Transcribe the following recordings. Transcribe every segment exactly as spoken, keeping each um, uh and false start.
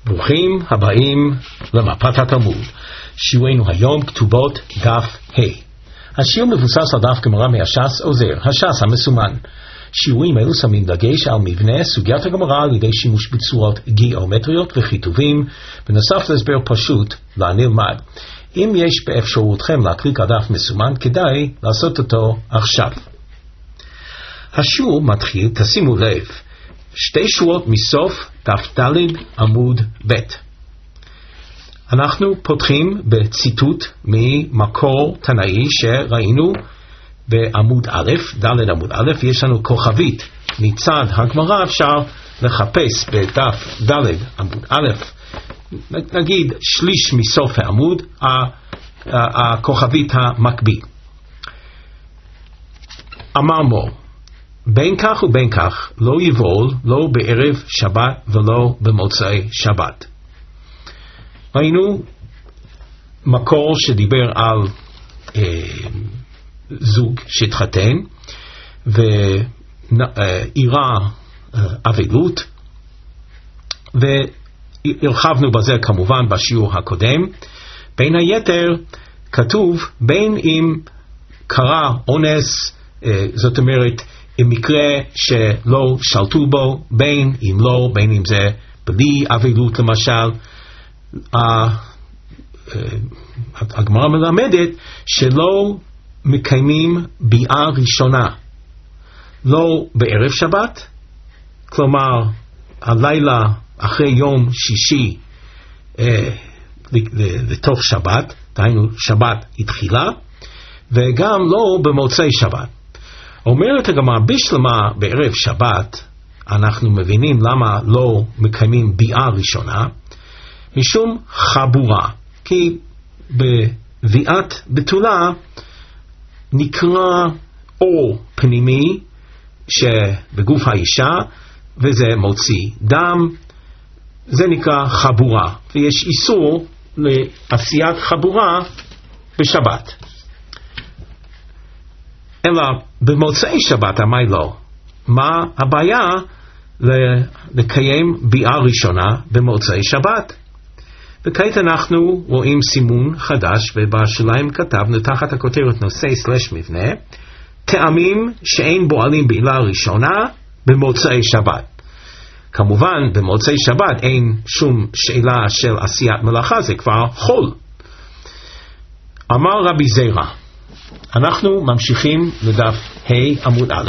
ברוכים הבאים למפת התלמוד. שיעורנו היום כתובות דף ה'. השיעור מבוסס על דף גמרא מהש"ס עוזר, הש"ס המסומן. שיעורים אלו שמים דגש על מבנה סוגיית הגמרא על ידי שימוש בצורות גיאומטריות וכיתובים, בנוסף להסבר פשוט לנלמד. אם יש באפשרותכם להקליק על דף מסומן, כדאי לעשות אותו עכשיו. השיעור מתחיל, תשימו לב, שתי שורות מסוף דף ד' עמוד ב'. אנחנו פותחים בציטוט ממקור תנאי שראינו בעמוד א', ד' עמוד א', יש לנו כוכבית מצד הגמרא, אפשר לחפש בדף ד' עמוד א', נגיד שליש מסוף העמוד, הכוכבית המקביל. אמר מור, בין כך ובין כך לא יבול, לא בערב שבת ולא במוצאי שבת. ראינו מקור שדיבר על אה, זוג שהתחתן ואירה אה, אבלות, והרחבנו בזה כמובן בשיעור הקודם. בין היתר כתוב בין אם קרה אונס, אה, זאת אומרת במקרה שלא שלטו בו, בין אם לא, בין אם זה בלי אבלות למשל. הגמרא מלמדת שלא מקיימים ביאה ראשונה, לא בערב שבת, כלומר הלילה אחרי יום שישי אה, לתוך שבת, דהיינו שבת התחילה, וגם לא במוצאי שבת. אומרת הגמרא בשלמה בערב שבת, אנחנו מבינים למה לא מקיימים ביאה ראשונה, משום חבורה, כי בביאת בתולה נקרא אור פנימי שבגוף האישה, וזה מוציא דם, זה נקרא חבורה, ויש איסור לעשיית חבורה בשבת. אלא במוצאי שבת אמי לא. מה הבעיה לקיים ביאה ראשונה במוצאי שבת? וכעת אנחנו רואים סימון חדש, ובשוליים כתבנו תחת הכותרת נושא סלש מבנה, טעמים שאין בועלים בעילה ראשונה במוצאי שבת. כמובן במוצאי שבת אין שום שאלה של עשיית מלאכה, זה כבר חול. אמר רבי זירא, אנחנו ממשיכים לדף ה' עמוד א',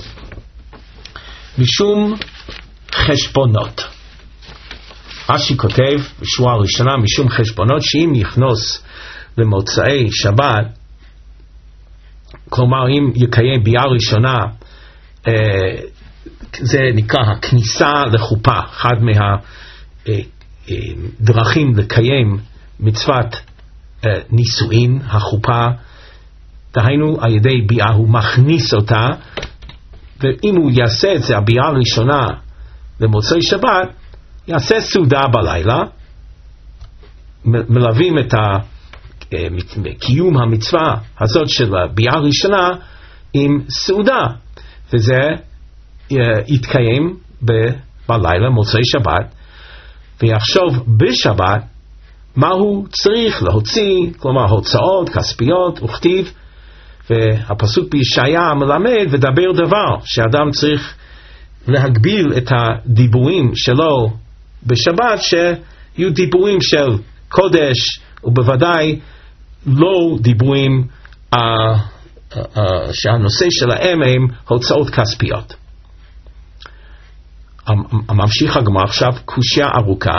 משום חשבונות. רש"י כותב בשורה הראשונה משום חשבונות, שאם נכנוס למוצאי שבת, כלומר אם יקיים ביאה ראשונה, אה, זה נקרא הכניסה לחופה, אחד מהדרכים אה, אה, לקיים מצוות אה, נישואין, החופה, דהיינו על ידי ביאה הוא מכניס אותה, ואם הוא יעשה את זה, הביאה הראשונה למוצאי שבת, יעשה סעודה בלילה, מלווים את קיום המצווה הזאת של הביאה הראשונה עם סעודה, וזה יתקיים בלילה מוצאי שבת, ויחשוב בשבת מה הוא צריך להוציא, כלומר הוצאות כספיות וכתיב, והפסוק בישעיה מלמד ודבר דבר שאדם צריך להגביל את הדיבורים שלו בשבת, שיהיו דיבורים של קודש, ובוודאי לא דיבורים uh, uh, uh, שהנושא שלהם הם הוצאות כספיות. הממשיך הגמרא עכשיו קושיה ארוכה,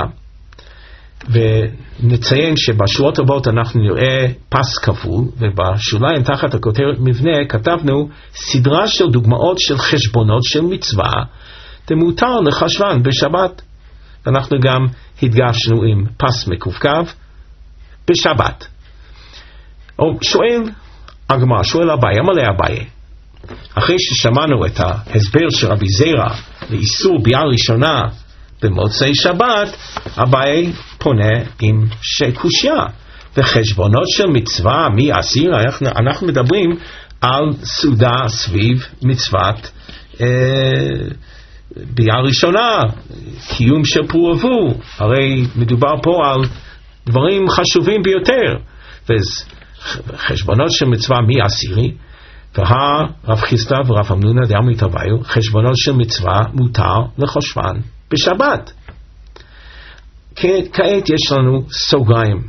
ונציין שבשורות הבאות אנחנו נראה פס כפול, ובשוליים תחת הכותרת מבנה כתבנו סדרה של דוגמאות של חשבונות של מצווה דמותר לחשבן בשבת, ואנחנו גם הדגשנו עם פס מקווקו בשבת. או שואל הגמרא, שואל אביי, אמר לאביי, אחרי ששמענו את ההסבר של רבי זירא לאיסור ביאה ראשונה במוצאי שבת, אביי פונה עם שקושיה וחשבונות של מצווה מי אסיר. אנחנו, אנחנו מדברים על סעודה סביב מצוות אה, ביאה ראשונה, קיום של פרו ורבו, הרי מדובר פה על דברים חשובים ביותר, וחשבונות של מצווה מי עשירי, והרב חיסדא ורב אמנונה דאמרי תביו, חשבונות של מצווה מותר לחושבן בשבת. כעת יש לנו סוגריים,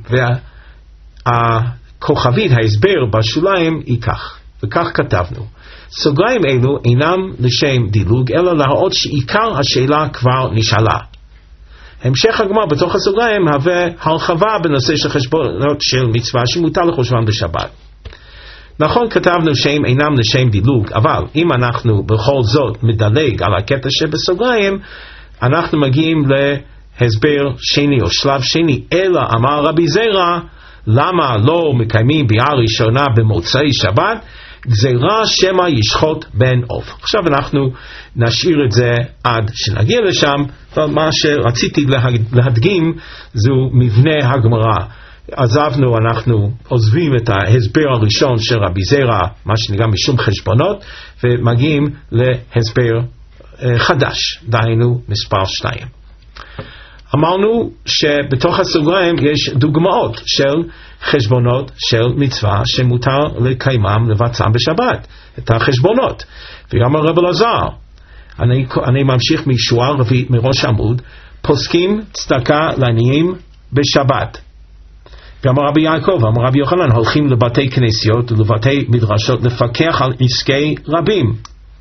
והכוכבית, ההסבר בשוליים היא כך, וכך כתבנו: סוגריים אלו אינם לשם דילוג, אלא להראות שעיקר השאלה כבר נשאלה. המשך הגמרא בתוך הסוגריים מהווה הרחבה בנושא של חשבונות של מצווה שמותר לחושבן בשבת. נכון, כתבנו שהם אינם לשם דילוג, אבל אם אנחנו בכל זאת מדלג על הקטע שבסוגריים, אנחנו מגיעים להסבר שני או שלב שני. אלא אמר רבי זרע, למה לא מקיימים ביאה ראשונה במוצאי שבת? גזירה שמא ישחוט בן עוף. עכשיו אנחנו נשאיר את זה עד שנגיע לשם, אבל מה שרציתי להדגים זו מבנה הגמרא. עזבנו, אנחנו עוזבים את ההסבר הראשון של רבי זרע, מה שנקרא משום חשבונות, ומגיעים להסבר חדש, דהיינו מספר שתיים. אמרנו שבתוך הסוגריים יש דוגמאות של חשבונות של מצווה שמותר לקיימם לבצעם בשבת, את החשבונות. ואמר רב אלעזר, אני, אני ממשיך משורה רביעית מראש עמוד, פוסקים צדקה לעניים בשבת. ואמר רבי יעקב, אמר רבי יוחנן, הולכים לבתי כנסיות ולבתי מדרשות לפקח על עסקי רבים.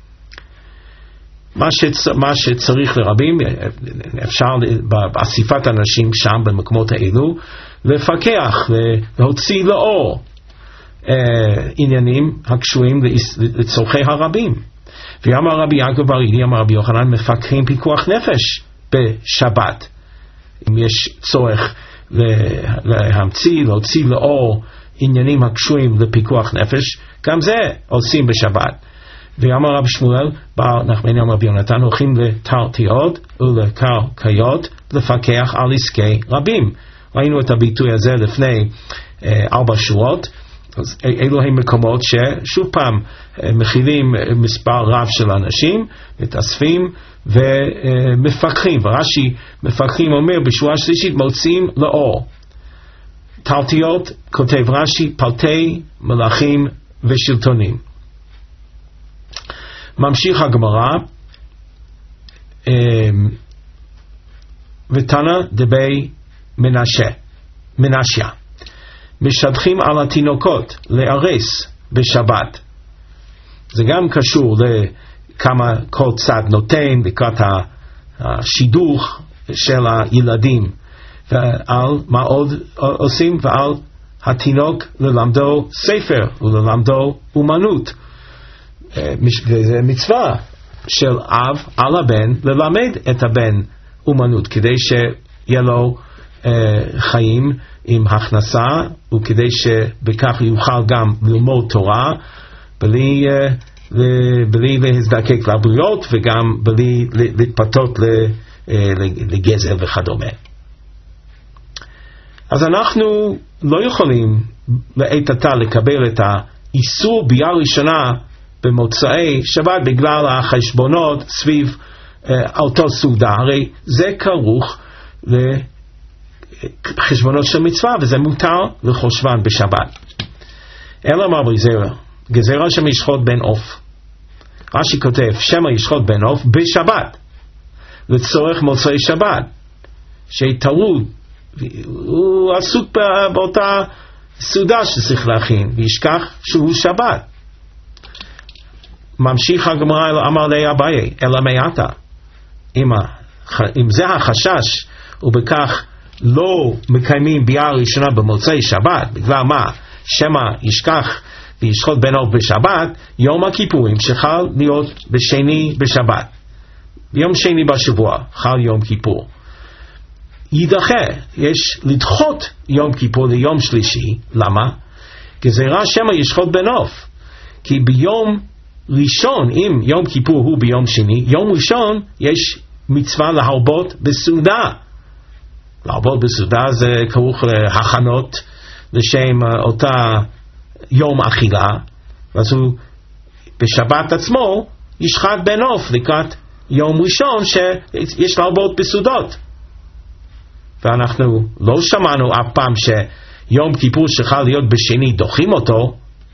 מה, שצ... מה שצריך לרבים, אפשר באסיפת אנשים שם במקומות האלו, לפקח, להוציא לאור אה, עניינים הקשורים לצורכי הרבים. ואמר רבי יעקב בר איליה, אמר רבי יוחנן, מפקחים פיקוח נפש בשבת. אם יש צורך להמציא, להוציא לאור עניינים הקשורים לפיקוח נפש, גם זה עושים בשבת. ואמר רב שמואל, בר נחמני אמר רבי יונתן, הולכים לתרתיות ולקרקיות לפקח על עסקי רבים. ראינו את הביטוי הזה לפני אה, ארבע שורות. אז אלו הם מקומות ששוב פעם מכילים מספר רב של אנשים, מתאספים ומפקחים. ורש"י מפקחים אומר בשורה שלישית מוציאים לאור. תרתיות, כותב רש"י, פלטי מלאכים ושלטונים. ממשיך הגמרא, ותנא דבי מנשה, מנשיה, משדכים על התינוקות לארס בשבת. זה גם קשור לכמה כל צד נותן לקראת השידוך של הילדים, ועל מה עוד עושים? ועל התינוק ללמדו ספר וללמדו אומנות. זה מצווה של אב על הבן ללמד את הבן אומנות, כדי שיהיה לו חיים עם הכנסה, וכדי שבכך יוכל גם ללמוד תורה בלי, בלי להזדקק לבריאות, וגם בלי להתפתות לגזל וכדומה. אז אנחנו לא יכולים לעת עתה לקבל את האיסור ביאה ראשונה במוצאי שבת בגלל החשבונות סביב אותו סעודה. הרי זה כרוך לחשבונות של מצווה, וזה מותר לחושבן בשבת. אלא אמר רבי זרע, גזירה שמא ישחוט בן עוף. רש"י כותב שמא ישחוט בן עוף בשבת, לצורך מוצאי שבת, שיתרו, הוא עסוק באותה סעודה שצריך להכין, וישכח שהוא שבת. ממשיך הגמרא, אמר לי אביי, אלא מעתה, אם, אם זה החשש, ובכך לא מקיימים ביאה ראשונה במוצאי שבת, בגלל מה? שמא ישכח וישחוט בן עוף בשבת, יום הכיפורים שחל להיות בשני בשבת. יום שני בשבוע חל יום כיפור. יידחה, יש לדחות יום כיפור ליום שלישי. למה? גזירה שמא ישחוט בן עוף. כי ביום ראשון, אם יום כיפור הוא ביום שני, יום ראשון יש מצווה להרבות בסעודה. להרבות בסעודה זה כרוך להכנות לשם אותה יום אכילה, אז הוא בשבת עצמו ישחט בן עוף לקראת יום ראשון שיש להרבות בסעודות. ואנחנו לא שמענו אף פעם שיום כיפור שחל להיות בשני דוחים אותו.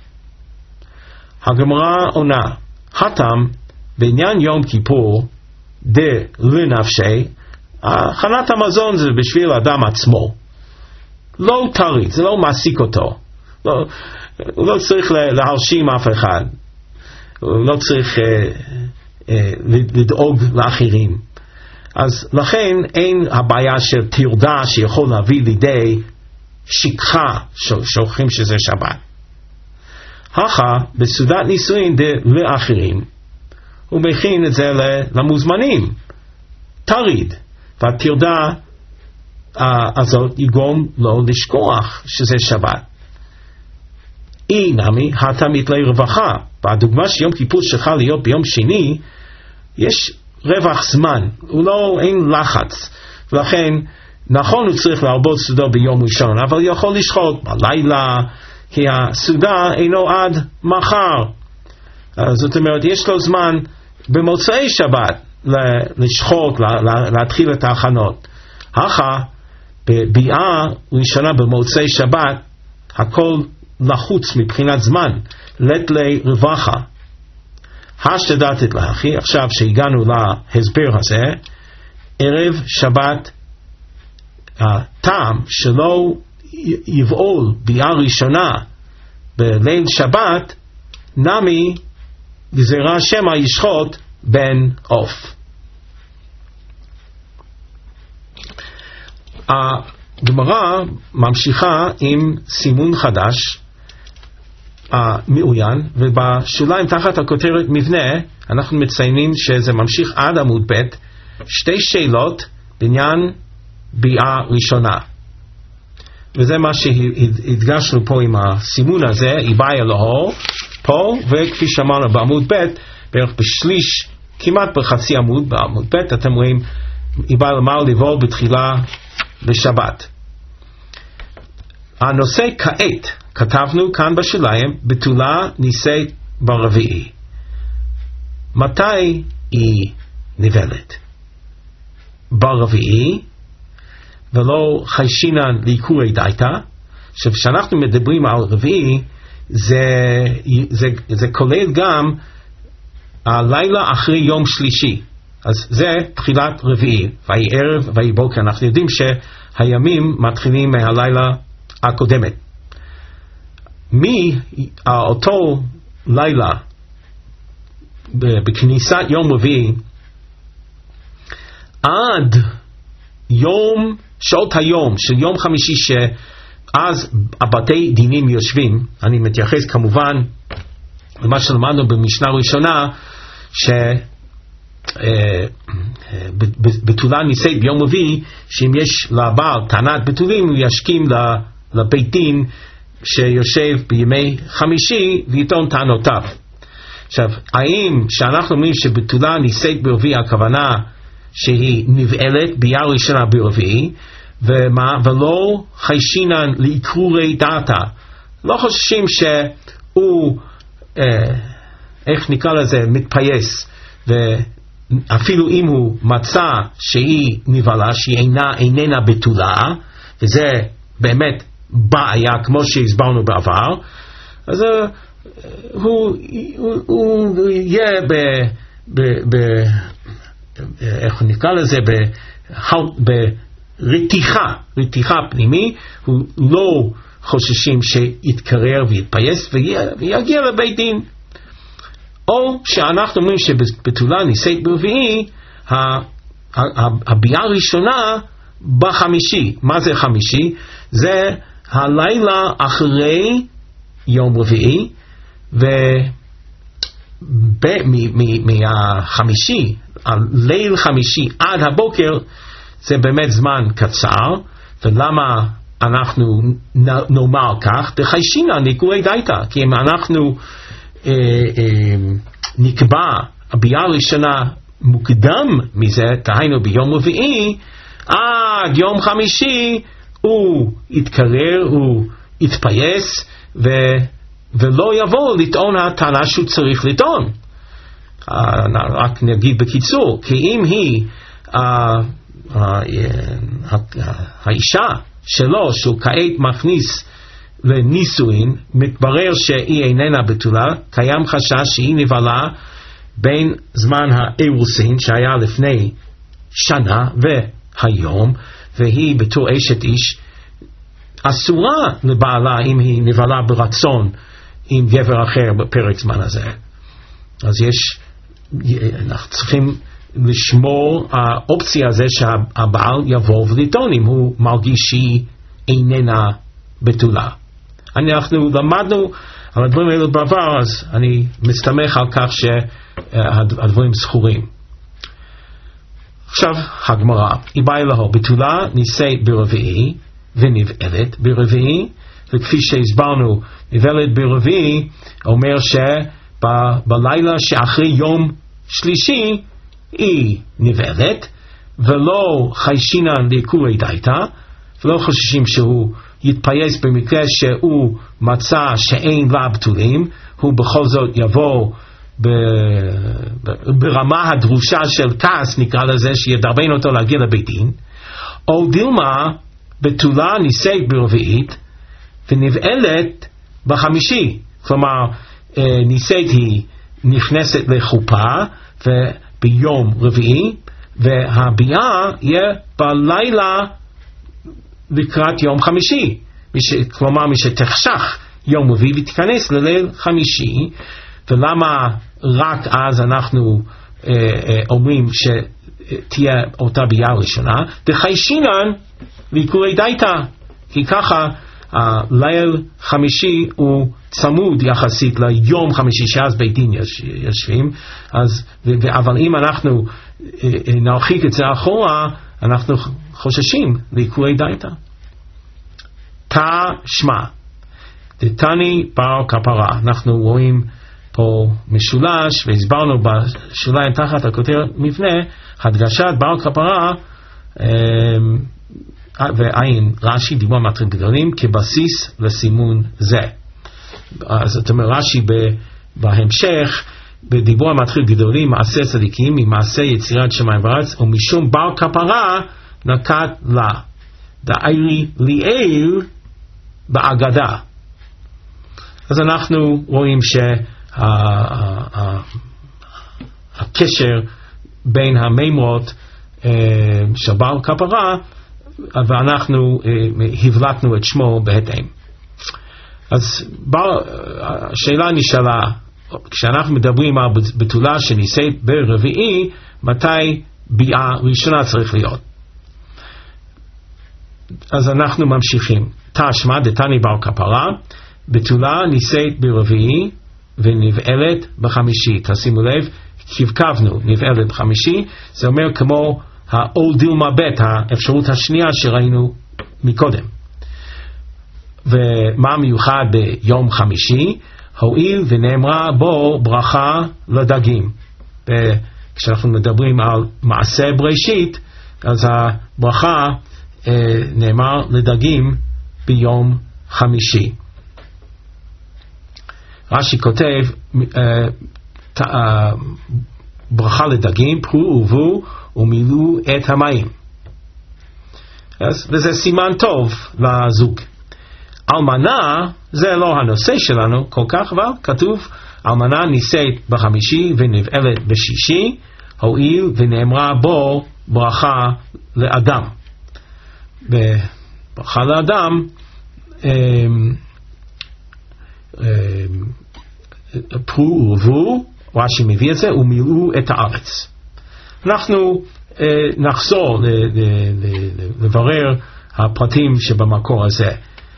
הגמרא עונה, הטעם בעניין יום כיפור דה לנפשי, הכנת המזון זה בשביל האדם עצמו, לא טרי, זה לא מעסיק אותו, לא, הוא לא צריך להרשים אף אחד, הוא לא צריך אה, אה, לדאוג לאחרים. אז לכן אין הבעיה של תרדה שיכול להביא לידי שכחה שוכחים שזה שבת. הכה בסעודת נישואין דה לאחרים הוא מכין את זה למוזמנים, תריד, והתרדה הזאת יגרום לו לשכוח שזה שבת. אי נמי התמית לרווחה, בדוגמה שיום כיפור שחל להיות ביום שני יש רווח זמן, הוא לא, אין לחץ, ולכן נכון הוא צריך להרבות סעודה ביום ראשון, אבל הוא יכול לשחוט בלילה, כי הסעודה אינו עד מחר. זאת אומרת, יש לו זמן במוצאי שבת לשחוט, להתחיל את ההכנות. הכה, בביאה ראשונה במוצאי שבת, הכל לחוץ מבחינת זמן, לת לי רווחה. השתדלת לאחי, עכשיו שהגענו להסבר הזה, ערב שבת, הטעם שלא יבעול ביאה ראשונה בליל שבת, נמי גזירה שמה ישחוט בן עוף. הגמרא ממשיכה עם סימון חדש המעוין, ובשוליים תחת הכותרת מבנה אנחנו מציינים שזה ממשיך עד עמוד ב', שתי שאלות בעניין ביאה ראשונה, וזה מה שהדגשנו פה עם הסימון הזה, איבאי אלוהו פה, וכפי שאמרנו בעמוד ב', בערך בשליש, כמעט בחצי עמוד בעמוד ב', אתם רואים איבאי למר לבוא בתחילה לשבת. הנושא כעת כתבנו כאן בשוליים, בתולה נישאת ברביעי. מתי היא נבלת? ברביעי, ולא חיישינן לעיקורי דייתא. כשאנחנו מדברים על רביעי, זה, זה, זה כולל גם הלילה אחרי יום שלישי. אז זה תחילת רביעי, והיא ערב והיא בוקר. אנחנו יודעים שהימים מתחילים מהלילה הקודמת. מאותו לילה בכניסת יום רביעי עד יום, שעות היום של יום חמישי, שאז הבתי דינים יושבים, אני מתייחס כמובן למה שלמדנו במשנה ראשונה, שבתולה נישאת ביום רביעי, שאם יש לבעל טענת בתולים הוא ישכים לבית דין שיושב בימי חמישי ויטעון טענותיו. עכשיו, האם שאנחנו אומרים שבתולה נישאת ברביעי, הכוונה שהיא נבעלת ביאה ראשונה ברביעי, ומה, ולא חיישינן לעיקורי דעתה, לא חוששים שהוא אה, איך נקרא לזה, מתפייס, ואפילו אם הוא מצא שהיא נבעלה, שהיא אינה, איננה בתולה, וזה באמת בעיה כמו שהסברנו בעבר, אז הוא, הוא, הוא יהיה ב, ב, ב, איך נקרא לזה, ברתיחה, רתיחה פנימי, הוא לא חוששים שיתקרר ויתפייס ויגיע לבית דין. או שאנחנו אומרים שבתולה נישאת ברביעי, הביאה הראשונה בחמישי. מה זה חמישי? זה הלילה אחרי יום רביעי, ומהחמישי, הליל חמישי עד הבוקר, זה באמת זמן קצר. ולמה אנחנו נאמר כך? דחיישינן לעיקורי דייתא, כי אם אנחנו אה, אה, נקבע הביאה הראשונה מוקדם מזה, תהיינו ביום רביעי, עד יום חמישי הוא יתקרר, הוא יתפייס, ו, ולא יבוא לטעון הטענה שהוא צריך לטעון. רק נגיד בקיצור, כי אם היא האישה שלו שהוא כעת מכניס לנישואין, מתברר שהיא איננה בתולה, קיים חשש שהיא נבלה בין זמן האירוסין שהיה לפני שנה והיום, והיא בתור אשת איש אסורה לבעלה אם היא נבלה ברצון עם גבר אחר בפרק זמן הזה. אז יש, אנחנו צריכים לשמור האופציה הזה שהבעל יבוא ולטעון אם הוא מרגיש שהיא איננה בתולה. אנחנו למדנו על הדברים האלו בעבר, אז אני מסתמך על כך שהדברים זכורים. עכשיו הגמרא, היא באה אלוהו, בתולה נישאת ברביעי ונבעלת ברביעי, וכפי שהסברנו, נבעלת ברביעי אומר שבלילה שאחרי יום שלישי היא נבעלת, ולא חיישינן לעיקורי דייתא, ולא חוששים שהוא יתפייס במקרה שהוא מצא שאין לה בתולים, הוא בכל זאת יבוא ברמה הדרושה של כעס, נקרא לזה, שידרבן אותו להגיע לבית דין. או דילמה, בתולה נישאת ברביעית ונבעלת בחמישי, כלומר נישאת היא נכנסת לחופה וביום רביעי, והביאה יהיה בלילה לקראת יום חמישי, כלומר מי שתחשך יום רביעי ותיכנס לליל חמישי. ולמה רק אז אנחנו אה, אה, אומרים שתהיה אותה ביאה ראשונה? דחיישינן לעיקורי דייתא, כי ככה הליל חמישי הוא צמוד יחסית ליום חמישי שאז בית דין יש, יושבים, אז, ו, אבל אם אנחנו אה, אה, נרחיק את זה אחורה, אנחנו חוששים לעיקורי דייתא. תא שמע דתני בר כפרה, אנחנו רואים פה משולש, והסברנו בשוליים תחת הכותרת מבנה, הדגשת בר כפרה ועין רש"י, דיבור מטרים גדולים, כבסיס לסימון זה. אז זאת אומרת רש"י בהמשך, בדיבור מטרים גדולים, מעשה צדיקים, ממעשה יצירת שמיים וארץ, ומשום בר כפרה נקט לה. דאירי ליאל באגדה. אז אנחנו רואים ש הקשר בין המימרות של בר כפרה, ואנחנו הבלטנו את שמו בהתאם. אז השאלה נשאלה, כשאנחנו מדברים על בתולה שנישאת ברביעי, מתי ביאה ראשונה צריך להיות? אז אנחנו ממשיכים. תשמע דתני בר כפרה, בתולה נישאת ברביעי ונבעלת בחמישי. תשימו לב, כבקבנו נבעלת בחמישי, זה אומר כמו האול דילמה ב', האפשרות השנייה שראינו מקודם. ומה מיוחד ביום חמישי? הואיל ונאמרה בו ברכה לדגים. כשאנחנו מדברים על מעשה בראשית, אז הברכה אה, נאמר לדגים ביום חמישי. רש"י כותב ברכה לדגים, פרו ורבו ומילאו את המים. וזה סימן טוב לזוג. אלמנה זה לא הנושא שלנו כל כך, אבל כתוב אלמנה נישאת בחמישי ונבעלת בשישי, הואיל ונאמרה בו ברכה לאדם. ברכה לאדם פרו ורבו, רש"י מביא את זה, ומילאו את הארץ. אנחנו אה, נחזור ל, ל, ל, לברר הפרטים שבמקור הזה.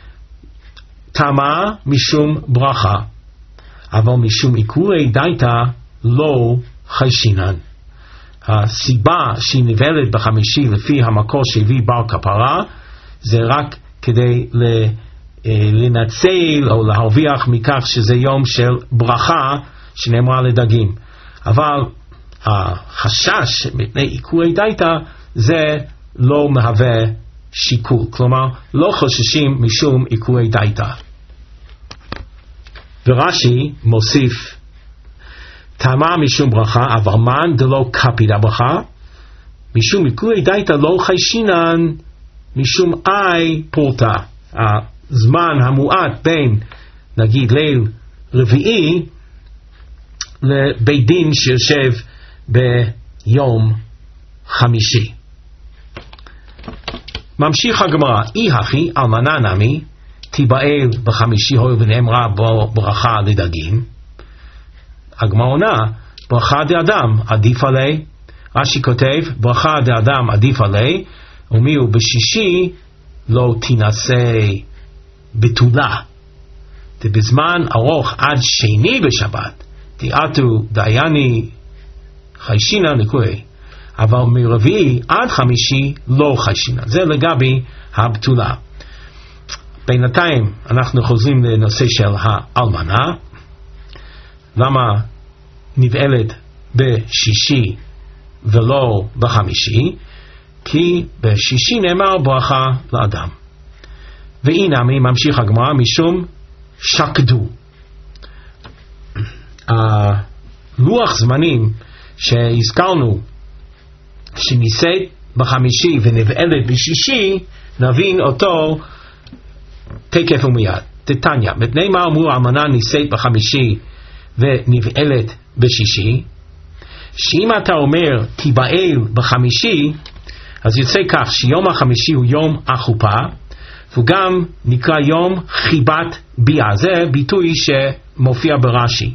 תמה משום ברכה, אבל משום עיקורי דייתא לא חיישינן. הסיבה שהיא נבעלת בחמישי לפי המקור שהביא בר כפרה, זה רק כדי ל... לנצל או להרוויח מכך שזה יום של ברכה שנאמרה לדגים. אבל החשש מפני עיקורי דייתא זה לא מהווה שיקול, כלומר לא חוששים משום עיקורי דייתא. ורש"י מוסיף תמה משום ברכה, אבל מן דלא קפיד הברכה, משום מכולי דייתא לא חיישינן, משום אי פורתא. הזמן המועט בין, נגיד, ליל רביעי, לבית דין שיושב ביום חמישי. ממשיך הגמרא, אי הכי אלמנה נמי, תיבעל בחמישי הוי ונאמרה בו ברכה לדגים. הגמרא עונה, ברכה דאדם עדיף עלי, רש"י כותב, ברכה דאדם עדיף עלי, ומיהו בשישי לא תינשא בתולה. ובזמן ארוך עד שני בשבת, תיאתו דייני חיישינה נקווי, אבל מרביעי עד חמישי לא חיישינה. זה לגבי הבתולה. בינתיים אנחנו חוזרים לנושא של האלמנה. למה נבעלת בשישי ולא בחמישי? כי בשישי נאמר ברכה לאדם. והנה מי ממשיך הגמרא, משום שקדו. הלוח זמנים שהזכרנו שנישאת בחמישי ונבעלת בשישי, נבין אותו תקף ומיד. תתניא, מפני מה אמרו האלמנה נישאת בחמישי ונבעלת בשישי? שאם אתה אומר תיבעל בחמישי, אז יוצא כך שיום החמישי הוא יום החופה, והוא גם נקרא יום חיבת ביאה. זה ביטוי שמופיע ברש"י.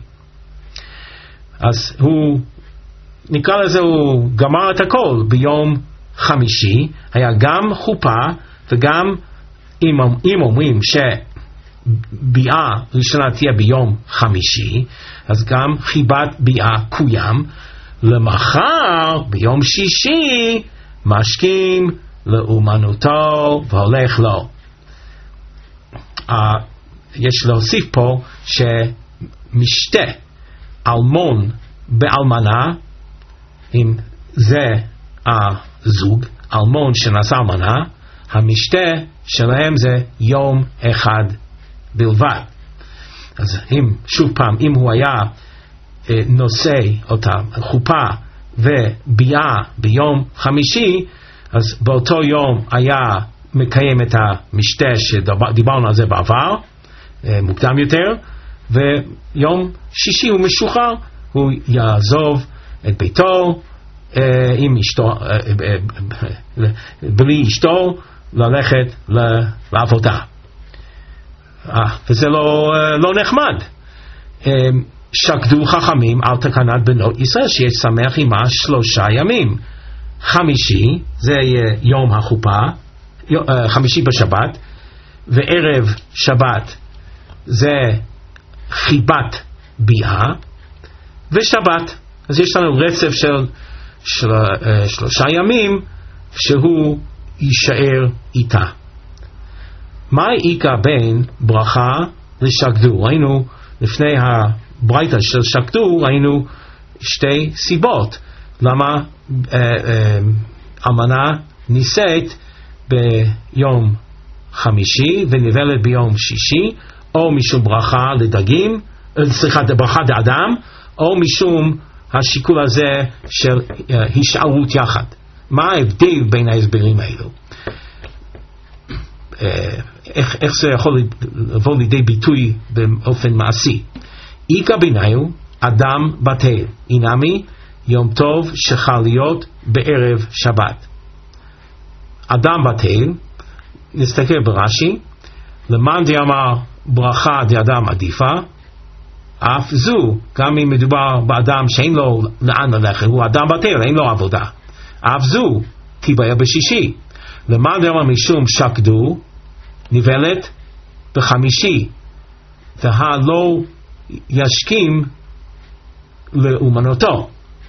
אז הוא נקרא לזה, הוא גמר את הכל ביום חמישי. היה גם חופה וגם, אם, אם אומרים שביאה ראשונה תהיה ביום חמישי, אז גם חיבת ביאה קוים. למחר ביום שישי משכים לאומנותו והולך לו. uh, יש להוסיף פה שמשתה אלמון באלמנה, אם זה הזוג אלמון שנשא אלמנה, המשתה שלהם זה יום אחד בלבד. אז אם שוב פעם, אם הוא היה נושא אותה חופה וביאה ביום חמישי, אז באותו יום היה מקיים את המשתה שדיברנו על זה בעבר, מוקדם יותר, ויום שישי הוא משוחרר, הוא יעזוב את ביתו עם אשתו, בלי אשתו, ללכת לעבודה. וזה לא, לא נחמד. שקדו חכמים על תקנת בנות ישראל שיש שמח עמה שלושה ימים. חמישי זה יום החופה, חמישי בשבת, וערב שבת זה חיבת ביאה, ושבת. אז יש לנו רצף של, של uh, שלושה ימים שהוא יישאר איתה. מה העיקר בין ברכה לשקדו? ראינו לפני הברייתא של שקדו, ראינו שתי סיבות למה uh, uh, אמנה נישאת ביום חמישי ונבלת ביום שישי, או משום ברכה לדגים, סליחה, ברכה לאדם, או משום השיקול הזה של uh, הישארות יחד. מה ההבדל בין ההסברים האלו? Uh, איך, איך זה יכול לבוא לידי ביטוי באופן מעשי? איקה ביניו אדם בטל, אינמי יום טוב שחל להיות בערב שבת. אדם בטל, נסתכל ברש"י, למען דאמר ברכה דאדם עדיפה, אף זו, גם אם מדובר באדם שאין לו לאן ללכת, הוא אדם בטל, אין לו עבודה, אף זו תיבעל בשישי. למען דאמר משום שקדו, נבלת בחמישי, והלא ישכים לאומנותו.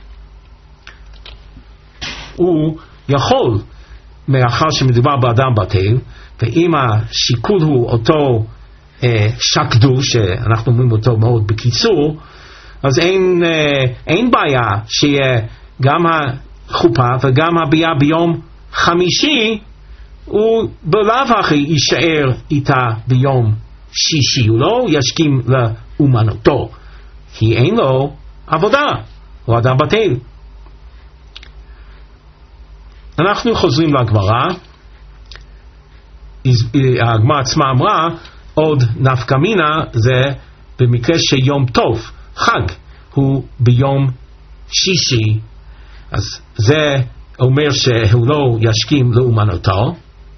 הוא יכול, מאחר שמדובר באדם בטל, ואם השיקול הוא אותו אה, שקדו, שאנחנו אומרים אותו מאוד בקיצור, אז אין, אה, אין בעיה שיהיה גם החופה וגם הביאה ביום חמישי, הוא בלאו הכי יישאר איתה ביום שישי, הוא לא ישכים לאומנותו, כי אין לו עבודה, הוא אדם בטל. אנחנו חוזרים לגמרא. הגמרא עצמה אמרה, עוד נפקא מינה זה במקרה שיום טוב, חג, הוא ביום שישי, אז זה אומר שהוא לא ישכים לאומנותו,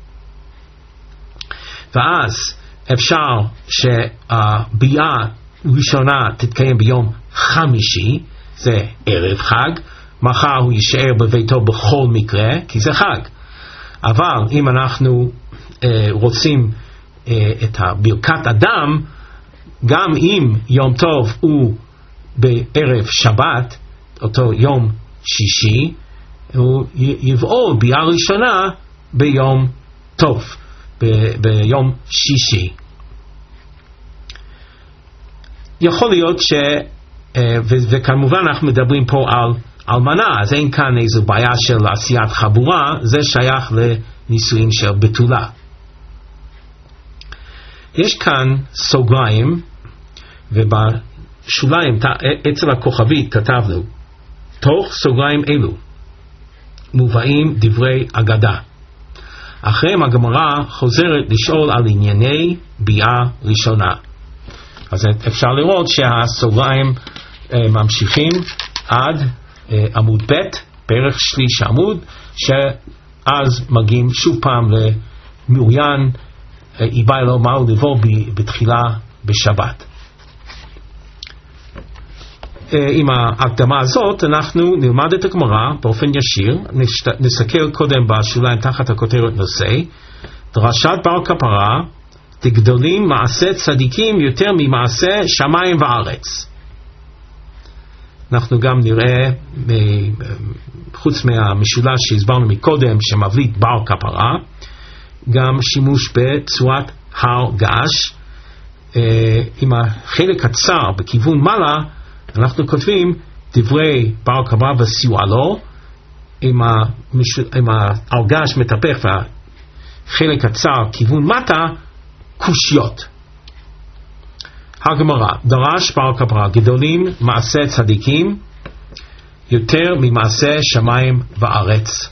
ואז אפשר שהביאה ראשונה תתקיים ביום חמישי, זה ערב חג, מחר הוא יישאר בביתו בכל מקרה, כי זה חג. אבל אם אנחנו אה, רוצים אה, את ברכת אדם, גם אם יום טוב הוא בערב שבת, אותו יום שישי, הוא יבעול ביאה ראשונה ביום טוב, ב- ביום שישי. יכול להיות ש... ו- וכמובן אנחנו מדברים פה על אלמנה, אז אין כאן איזו בעיה של עשיית חבורה, זה שייך לנישואים של בתולה. יש כאן סוגריים, ובשוליים אצל הכוכבית כתבנו, תוך סוגריים אלו מובאים דברי אגדה. אחריהם הגמרא חוזרת לשאול על ענייני ביאה ראשונה. אז אפשר לראות שהסוגריים אה, ממשיכים עד אה, עמוד ב', בערך שליש עמוד, שאז מגיעים שוב פעם למעוין, אה, איבאי לו מהו לבוא בתחילה בשבת. אה, עם ההקדמה הזאת אנחנו נלמד את הגמרא באופן ישיר. נשת, נסתכל קודם בשוליים תחת הכותרת נושא, דרשת בר כפרה, תגדולים מעשה צדיקים יותר ממעשה שמיים וארץ. אנחנו גם נראה, חוץ מהמשולש שהסברנו מקודם שמבליט בר כפרה, גם שימוש בצורת הר געש. עם החלק הצר בכיוון מעלה אנחנו כותבים דברי בר כפרה וסיוע לו, עם ההר געש מטפח והחלק הצר כיוון מטה קושיות. הגמרא, דרש בר כפרה, גדולים מעשה צדיקים יותר ממעשה שמיים וארץ.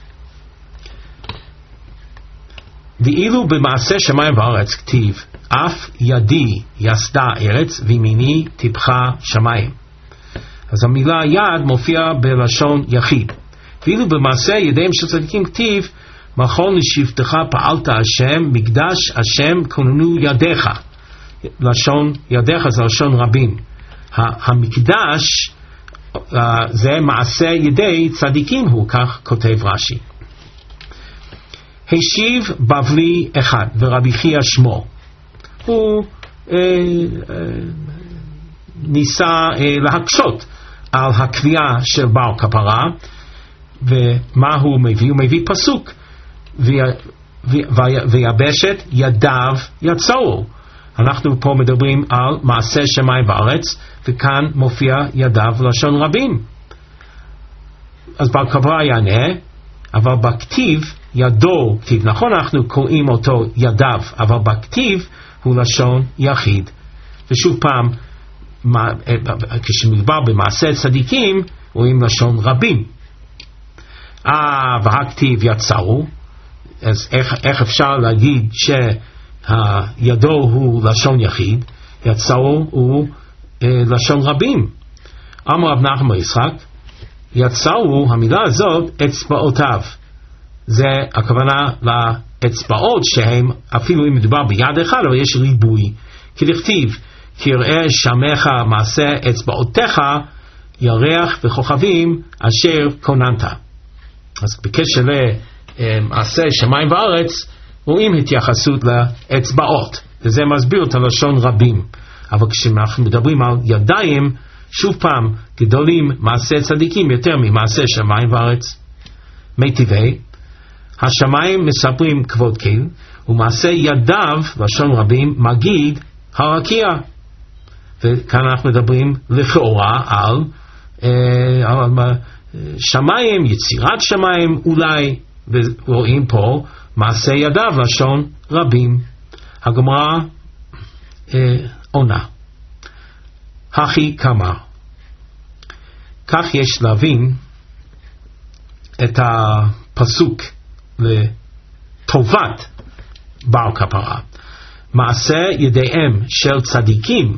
ואילו במעשה שמיים וארץ כתיב, אף ידי יסדה ארץ וימיני טיפחה שמיים. אז המילה יד מופיעה בלשון יחיד. ואילו במעשה ידיהם של צדיקים כתיב, מכון לשבטך פעלת השם, מקדש השם כוננו ידיך. לשון ידיך זה לשון רבים. המקדש זה מעשה ידי צדיקים הוא, כך כותב רש"י. השיב בבלי אחד ורבי חייא שמו, הוא אה, אה, ניסה אה, להקשות על הקביעה של בר כפרה, ומה הוא מביא? הוא מביא פסוק, ויבשת ידיו יצאו. אנחנו פה מדברים על מעשה שמיים וארץ, וכאן מופיע ידיו לשון רבים. אז בר כפרה יענה, אבל בכתיב ידו כתיב, נכון אנחנו קוראים אותו ידיו, אבל בכתיב הוא לשון יחיד. ושוב פעם, כשמדובר במעשה צדיקים רואים לשון רבים. אה, והכתיב יצאו, אז איך, איך אפשר להגיד שהידו הוא לשון יחיד, יצאו הוא אה, לשון רבים? אמר רב נחמן יצחק, יצאו, המילה הזאת, אצבעותיו. זה הכוונה לאצבעות שהם, אפילו אם מדובר ביד אחד, אבל יש ריבוי. כי לכתיב, קראה שמך מעשה אצבעותיך, ירח וכוכבים אשר כוננת. אז בקשר למעשה שמיים וארץ, רואים התייחסות לאצבעות, וזה מסביר את הלשון רבים. אבל כשאנחנו מדברים על ידיים, שוב פעם, גדולים מעשה צדיקים יותר ממעשה שמיים וארץ. מיטיבי, השמיים מספרים כבוד קיל, ומעשה ידיו, לשון רבים, מגיד הרקיע. וכאן אנחנו מדברים לכאורה על, אה, על שמיים, יצירת שמיים אולי, ורואים פה מעשה ידיו, לשון רבים. הגמרא אה, עונה. הכי כמה. כך יש להבין את הפסוק לטובת בעל כפרה. מעשה ידיהם של צדיקים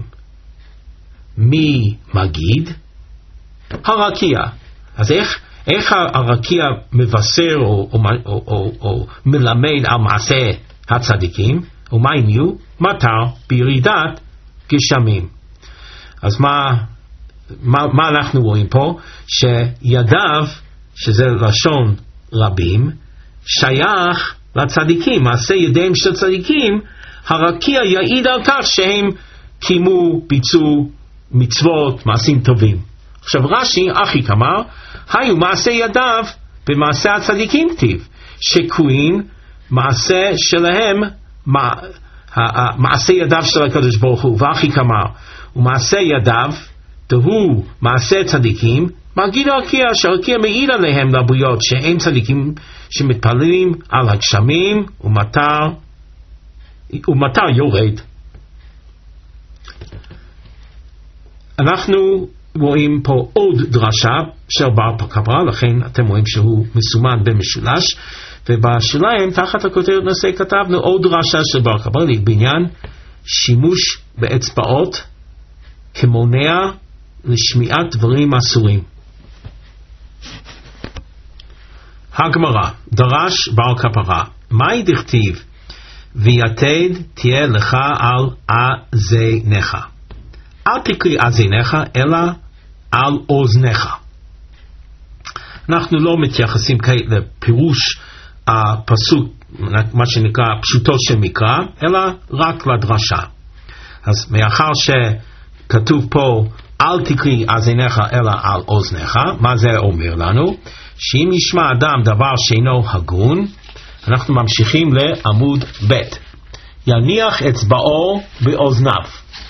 מי מגיד? הרקיע. אז איך, איך הרקיע מבשר או, או, או, או, או מלמד על מעשה הצדיקים? ומה הם יהיו? מטר בירידת גשמים. אז מה, מה, מה אנחנו רואים פה? שידיו, שזה לשון רבים, שייך לצדיקים. מעשה ידיהם של צדיקים, הרקיע יעיד על כך שהם קיימו, ביצעו מצוות, מעשים טובים. עכשיו רש"י אחי אמר, היו מעשה ידיו במעשה הצדיקים כתיב, שקוין מעשה שלהם, מעשה ידיו של הקדוש ברוך הוא. ואחי אמר, ומעשה ידיו, דהו מעשה צדיקים, מגיד הרקיע, שהרקיע מעיד עליהם לבריות, שהם צדיקים שמתפללים על הגשמים, ומטר, ומטר יורד. אנחנו רואים פה עוד דרשה של בעל כפרה, לכן אתם רואים שהוא מסומן במשולש, ובשוליים תחת הכותרת נושא כתבנו עוד דרשה של בעל כפרה בעניין שימוש באצבעות כמונע לשמיעת דברים אסורים. הגמרא, דרש בעל כפרה, מהי דכתיב ויתד תהיה לך על אזניך? אל תקריא אזניך אלא על אוזניך. אנחנו לא מתייחסים כעת לפירוש הפסוק, מה שנקרא פשוטו של מקרא, אלא רק לדרשה. אז מאחר שכתוב פה אל תקריא אזניך אלא על אוזניך, מה זה אומר לנו? שאם ישמע אדם דבר שאינו הגון, אנחנו ממשיכים לעמוד ב', יניח אצבעו באוזניו.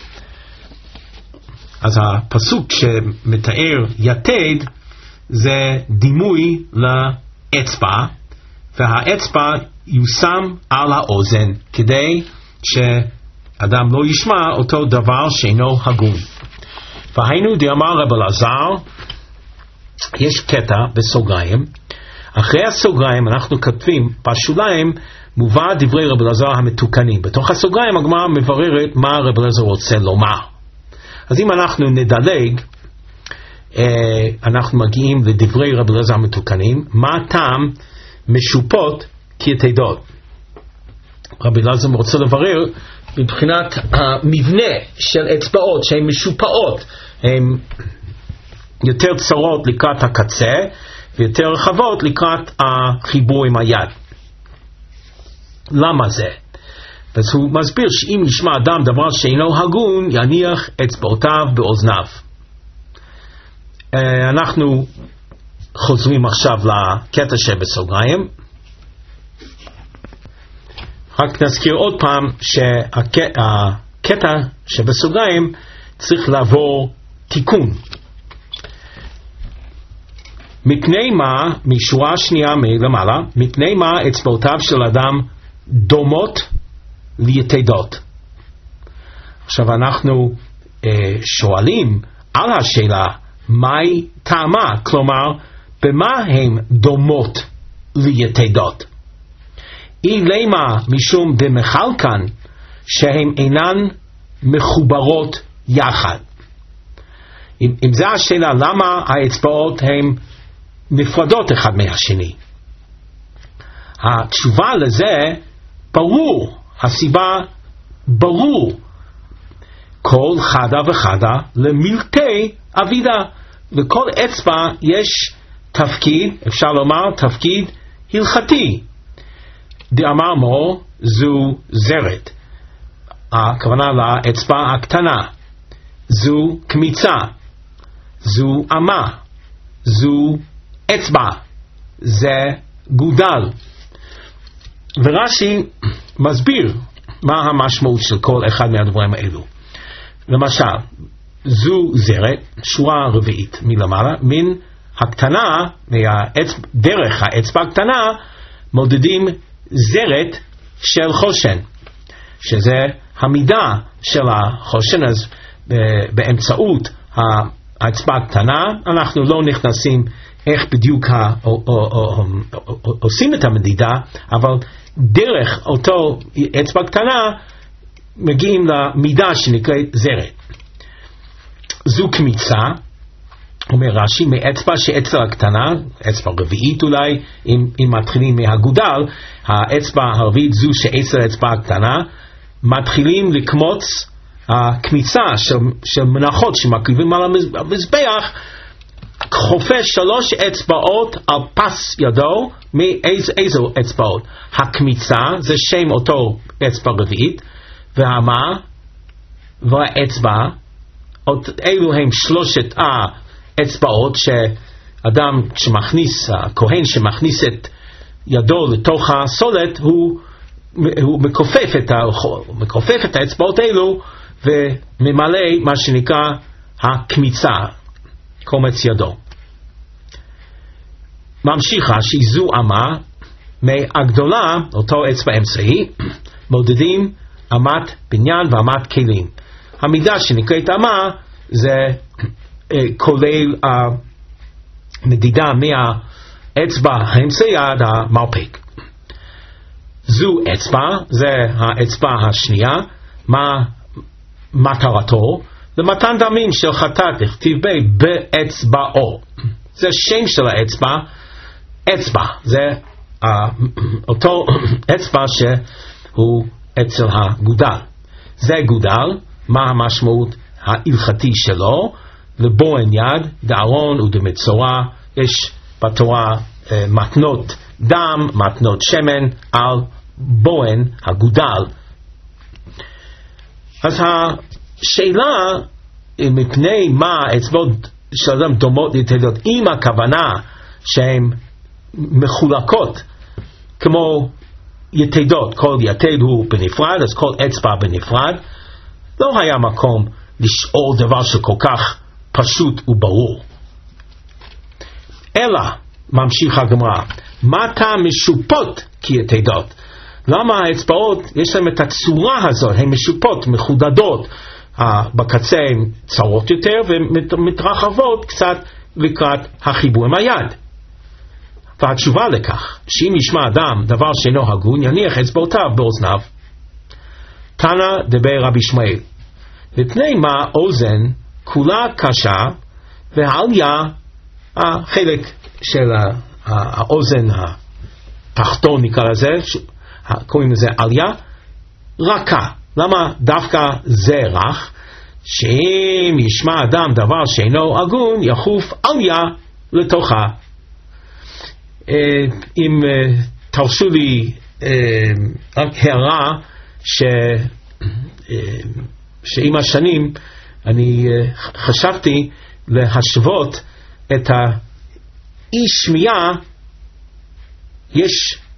אז הפסוק שמתאר יתד זה דימוי לאצבע, והאצבע יושם על האוזן כדי שאדם לא ישמע אותו דבר שאינו הגון. והיינו דאמר רב אלעזר, יש קטע בסוגריים, אחרי הסוגריים אנחנו כותבים בשוליים מובא דברי רב אלעזר המתוקנים. בתוך הסוגריים הגמרא מבררת מה רב אלעזר רוצה לומר. אז אם אנחנו נדלג, אנחנו מגיעים לדברי רב אלעזר המתוקנים, מה טעם משופות כיתדות. רב אלעזר רוצה לברר מבחינת המבנה של אצבעות שהן משופעות, הן יותר צרות לקראת הקצה ויותר רחבות לקראת החיבור עם היד. למה זה? אז הוא מסביר שאם ישמע אדם דבר שאינו הגון, יניח אצבעותיו באוזניו. אנחנו חוזרים עכשיו לקטע שבסוגריים. רק נזכיר עוד פעם שהקטע שבסוגריים צריך לעבור תיקון. מפני מה, משורה שנייה מלמעלה, מפני מה אצבעותיו של אדם דומות ליתדות. עכשיו אנחנו אה, שואלים על השאלה מהי טעמה, כלומר במה הן דומות ליתדות? אילמה משום במחלקן שהן אינן מחוברות יחד. אם, אם זה השאלה למה האצבעות הן נפרדות אחד מהשני, התשובה לזה ברור, הסיבה ברור. כל חדה וחדה למלטי אבידה, לכל אצבע יש תפקיד, אפשר לומר תפקיד הלכתי. דאמר מו זו זרת, הכוונה לאצבע הקטנה, זו קמיצה, זו אמה, זו אצבע, זה גודל. ורש"י מסביר מה המשמעות של כל אחד מהדברים האלו. למשל, זו זרת, שורה רביעית מלמעלה, מן הקטנה, מהאצבע, דרך האצבע הקטנה, מודדים זרת של חושן, שזה המידה של החושן. אז באמצעות האצבע הקטנה, אנחנו לא נכנסים איך בדיוק עושים את המדידה, אבל דרך אותו אצבע קטנה מגיעים למידה שנקראת זרת. זו קמיצה, אומר רש"י, מאצבע שאצבע הקטנה, אצבע רביעית אולי, אם, אם מתחילים מהגודל, האצבע הרביעית זו שאצבע האצבע הקטנה, מתחילים לקמוץ הקמיצה של, של מנחות שמקריבים על המזבח, חופש שלוש אצבעות על פס ידו. מאיזו אצבעות? הקמיצה זה שם אותו אצבע רביעית, והמה והאצבע, אלו הם שלושת האצבעות שאדם שמכניס, הכהן שמכניס את ידו לתוך הסולת, הוא, הוא מכופף את, ה, הוא מכופף את האצבעות אלו וממלא מה שנקרא הקמיצה, קומץ ידו. ממשיכה שזו אמה, מהגדולה, אותו אצבע אמצעי, מודדים אמת בניין ואמת כלים. המידה שנקראת אמה זה אה, כולל המדידה אה, מהאצבע האמצעי עד המרפק. זו אצבע, זה האצבע השנייה. מה מטרתו? למתן דמים של חטאת, לכתיב בי באצבעו. זה שם של האצבע, אצבע, זה uh, אותו אצבע שהוא אצל הגודל. זה גודל, מה המשמעות ההלכתי שלו? לבוהן יד, דארון ודמצורע, יש בתורה uh, מתנות דם, מתנות שמן, על בוהן הגודל. אז השאלה מפני מה אצבעות של אדם דומות ליתדות, אם הכוונה שהן מחולקות כמו יתדות, כל יתד הוא בנפרד, אז כל אצבע בנפרד, לא היה מקום לשאול דבר שכל כך פשוט וברור. אלא, ממשיך הגמרא, מטה משופות כיתדות. למה האצבעות יש להם את הצורה הזאת, הן משופות, מחודדות, בקצה הן צרות יותר ומתרחבות קצת לקראת החיבור עם היד. והתשובה לכך, שאם ישמע אדם דבר שאינו הגון, יניח אצבעותיו באוזניו. תנא דבר רבי ישמעאל, מפני מה אוזן כולה קשה והעליה, החלק של האוזן התחתון נקרא לזה, קוראים לזה עליה, רכה. למה דווקא זה רך? שאם ישמע אדם דבר שאינו הגון, יחוף עליה לתוכה. אם תרשו לי רק הערה ש... שעם השנים אני חשבתי להשוות את האי שמיעה, יש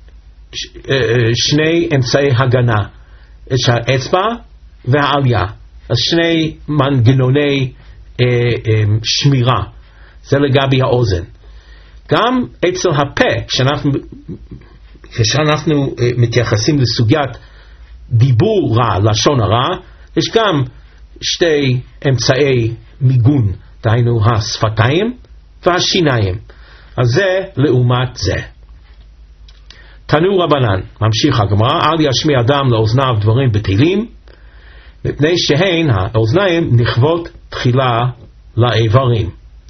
שני אמצעי הגנה, יש האצבע והעליה, אז שני מנגנוני שמירה, זה לגבי האוזן. גם אצל הפה, כשאנחנו, כשאנחנו מתייחסים לסוגיית דיבור רע, לשון הרע, יש גם שתי אמצעי מיגון, דהיינו השפתיים והשיניים. אז זה לעומת זה. תנו רבנן, ממשיך הגמרא, אל ישמיע אדם לאוזניו דברים בטלים, מפני שהן האוזניים נכוות תחילה לאיברים.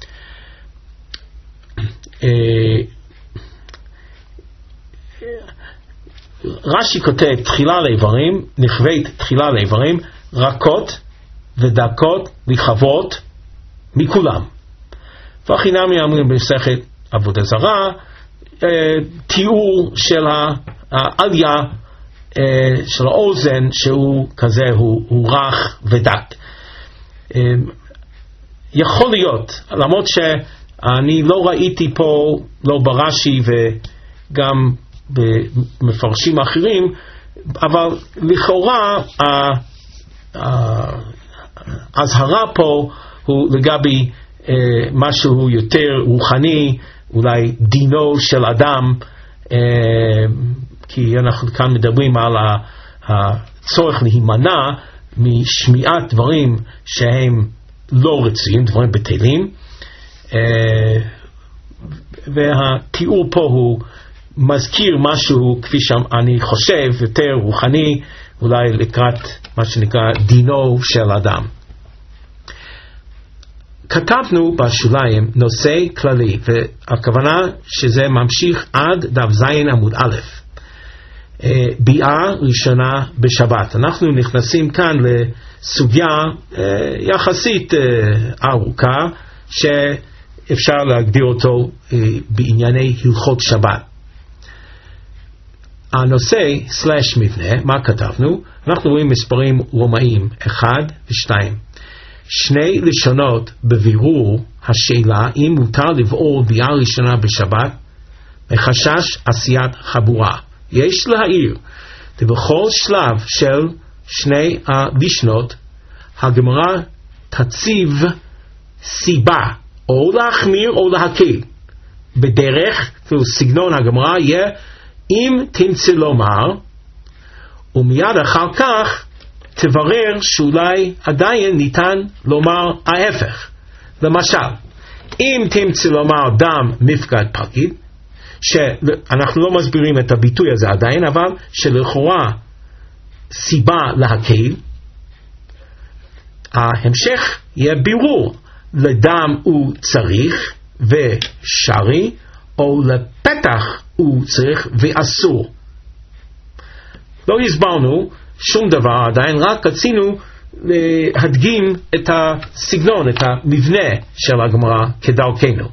רש"י כותב תחילה לאיברים, נכווית תחילה לאיברים, רכות ודקות לכבות מכולם. והחינמי אומרים במסכת עבודה זרה, תיאור של העליה של האוזן שהוא כזה, הוא, הוא רך ודק. יכול להיות, למרות שאני לא ראיתי פה, לא ברש"י וגם במפרשים אחרים, אבל לכאורה ההזהרה פה הוא לגבי משהו יותר רוחני, אולי דינו של אדם, כי אנחנו כאן מדברים על הצורך להימנע משמיעת דברים שהם לא רצויים, דברים בטלים, והתיאור פה הוא מזכיר משהו, כפי שאני חושב, יותר רוחני, אולי לקראת מה שנקרא דינו של אדם. כתבנו בשוליים נושא כללי, והכוונה שזה ממשיך עד דף זין עמוד א', ביאה ראשונה בשבת. אנחנו נכנסים כאן לסוגיה יחסית ארוכה, שאפשר להגדיר אותו בענייני הלכות שבת. הנושא סלש מבנה, מה כתבנו? אנחנו רואים מספרים רומאים אחד ושתיים. שני לשונות בבירור השאלה אם מותר לבעור ביאה ראשונה בשבת מחשש עשיית חבורה. יש להעיר, ובכל שלב של שני הלשונות הגמרא תציב סיבה, או להחמיר או להקל. בדרך, כאילו סגנון הגמרא יהיה אם תמצא לומר, ומיד אחר כך תברר שאולי עדיין ניתן לומר ההפך. למשל, אם תמצא לומר דם מפקד פקיד, שאנחנו לא מסבירים את הביטוי הזה עדיין, אבל שלכאורה סיבה להקל, ההמשך יהיה בירור, לדם הוא צריך ושרי, או לפתח הוא צריך ואסור. לא הסברנו שום דבר עדיין, רק רצינו להדגים את הסגנון, את המבנה של הגמרא כדרכנו.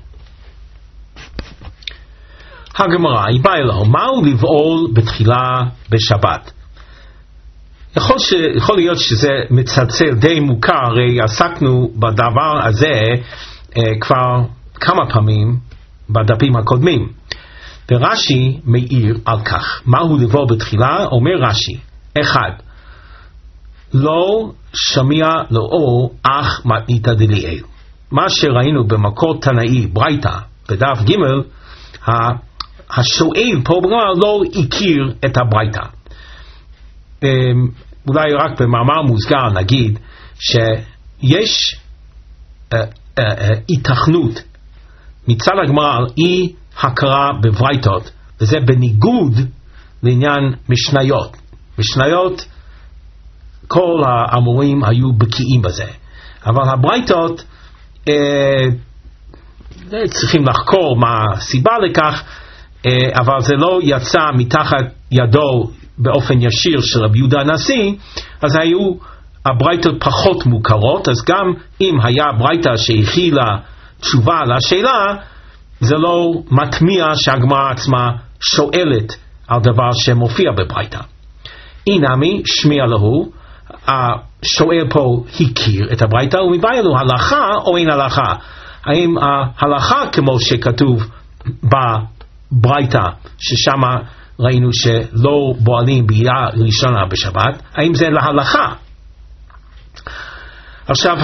הגמרא היא באה אליו, מהו לבעול בתחילה בשבת? יכול, ש... יכול להיות שזה מצלצל די מוכר, הרי עסקנו בדבר הזה אה, כבר כמה פעמים בדפים הקודמים. ורש"י מעיר על כך. מהו לבעול בתחילה? אומר רש"י, אחד, לא שמיע לאור אך מתניתא דליאל. מה שראינו במקור תנאי ברייתא בדף ג', השואל פה בגמרא לא הכיר את הברייתא. אולי רק במאמר מוסגר נגיד שיש היתכנות מצד הגמרא על אי הכרה בברייתות, וזה בניגוד לעניין משניות. משניות, כל האמורים היו בקיאים בזה, אבל הברייתות אה, צריכים לחקור מה הסיבה לכך, אה, אבל זה לא יצא מתחת ידו באופן ישיר של רבי יהודה הנשיא, אז היו הברייתות פחות מוכרות. אז גם אם היה ברייתא שהכילה תשובה לשאלה, זה לא מטמיע שהגמרא עצמה שואלת על דבר שמופיע בברייתא. אינמי שמיע לו, השואל פה הכיר את הברייתא, ומבאי לו הלכה או אין הלכה. האם ההלכה כמו שכתוב בברייתא, ששם ראינו שלא בועלים ביאה ראשונה בשבת, האם זה להלכה? עכשיו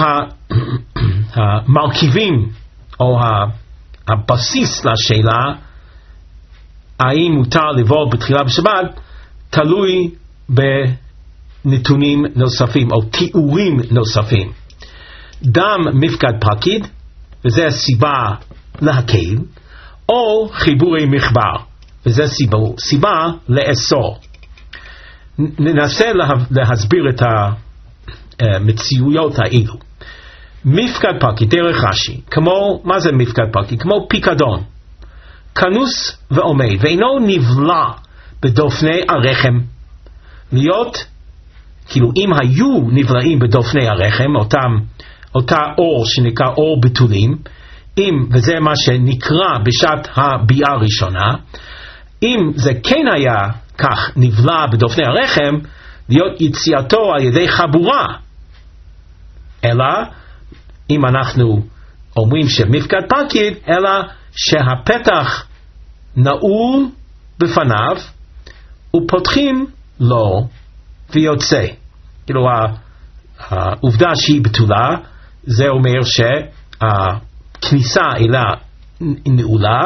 המרכיבים או הבסיס לשאלה האם מותר לבעול בתחילה בשבת תלוי בנתונים נוספים או תיאורים נוספים. דם מפקד פקיד, וזה הסיבה להקל, או חיבורי מחבר, וזה סיבה, סיבה לאסור. ננסה לה, להסביר את המציאויות האלו. מפקד פקיד, דרך רש"י, כמו, מה זה מפקד פקיד? כמו פיקדון, כנוס ועומד, ואינו נבלע בדופני הרחם. להיות, כאילו אם היו נבלעים בדופני הרחם, אותם, אותה אור שנקרא אור בתולים, אם, וזה מה שנקרא בשעת הביאה הראשונה, אם זה כן היה כך נבלע בדופני הרחם, להיות יציאתו על ידי חבורה. אלא, אם אנחנו אומרים שמפקד פקיד, אלא שהפתח נעול בפניו, ופותחים לו ויוצא. כאילו העובדה שהיא בתולה, זה אומר שהכניסה אליה נעולה,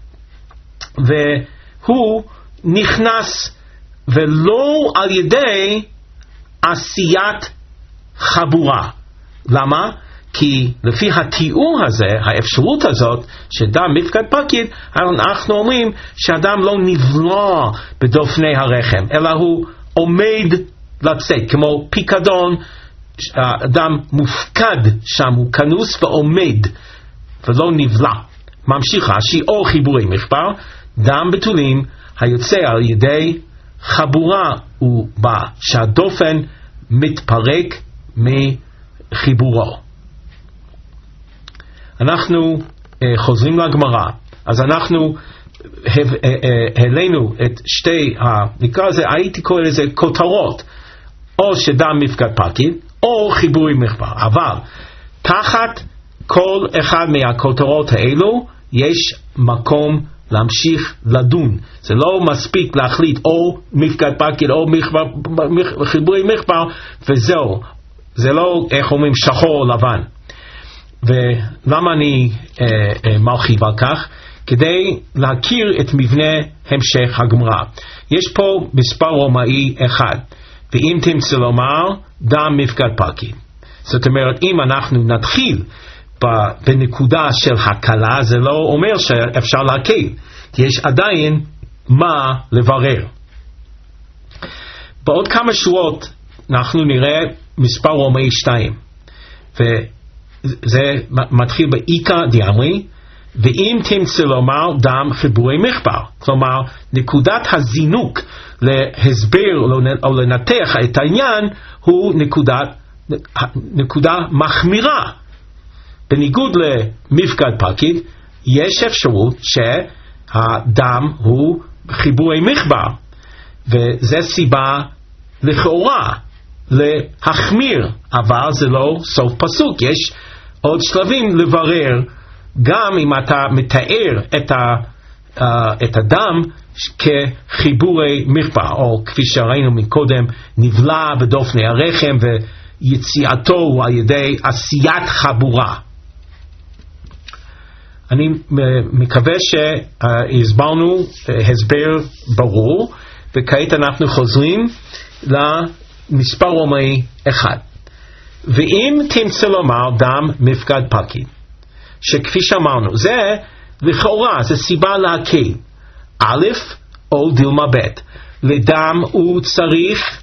והוא נכנס ולא על ידי עשיית חבורה. למה? כי לפי התיאור הזה, האפשרות הזאת, שדם מפקד פקיד, אנחנו אומרים שאדם לא נבלע בדופני הרחם, אלא הוא עומד לצאת, כמו פיקדון, אדם מופקד שם, הוא כנוס ועומד, ולא נבלע. ממשיך רש"י, או חיבורי מחבר, דם בתולים היוצא על ידי חבורה הוא בא, שהדופן מתפרק מחיבורו. אנחנו uh, חוזרים לגמרא, אז אנחנו העלינו את שתי, uh, נקרא לזה, הייתי קורא לזה כותרות, או שדם מפקד פקיד, או חיבורי מחבר. אבל תחת כל אחד מהכותרות האלו יש מקום להמשיך לדון. זה לא מספיק להחליט או מפקד פקיד או מחבר, חיבורי מחבר וזהו. זה לא, איך אומרים, שחור או לבן. ולמה אני אה, אה, מרחיב על כך? כדי להכיר את מבנה המשך הגמרא. יש פה מספר רומאי אחד, ואם תמצא לומר דם מפקד פקיד. זאת אומרת, אם אנחנו נתחיל בנקודה של הקלה, זה לא אומר שאפשר להקל, כי יש עדיין מה לברר. בעוד כמה שורות אנחנו נראה מספר רומאי שתיים, וזה מתחיל באיקה דיאמרי, ואם תמצא לומר דם חיבורי מחבר, כלומר נקודת הזינוק להסבר או לנתח את העניין הוא נקודת, נקודה מחמירה. בניגוד למפקד פקיד, יש אפשרות שהדם הוא חיבורי מחבר, וזה סיבה לכאורה להחמיר, אבל זה לא סוף פסוק. יש עוד שלבים לברר, גם אם אתה מתאר את, ה, uh, את הדם כחיבורי מחבר, או כפי שראינו מקודם, נבלע בדופני הרחם ויציאתו על ידי עשיית חבורה. אני מקווה שהסברנו הסבר ברור, וכעת אנחנו חוזרים למספר רומאי אחד. ואם תמצא לומר דם מפקד פקיד, שכפי שאמרנו, זה לכאורה, זה סיבה להקל. א' או דילמה ב', לדם הוא צריך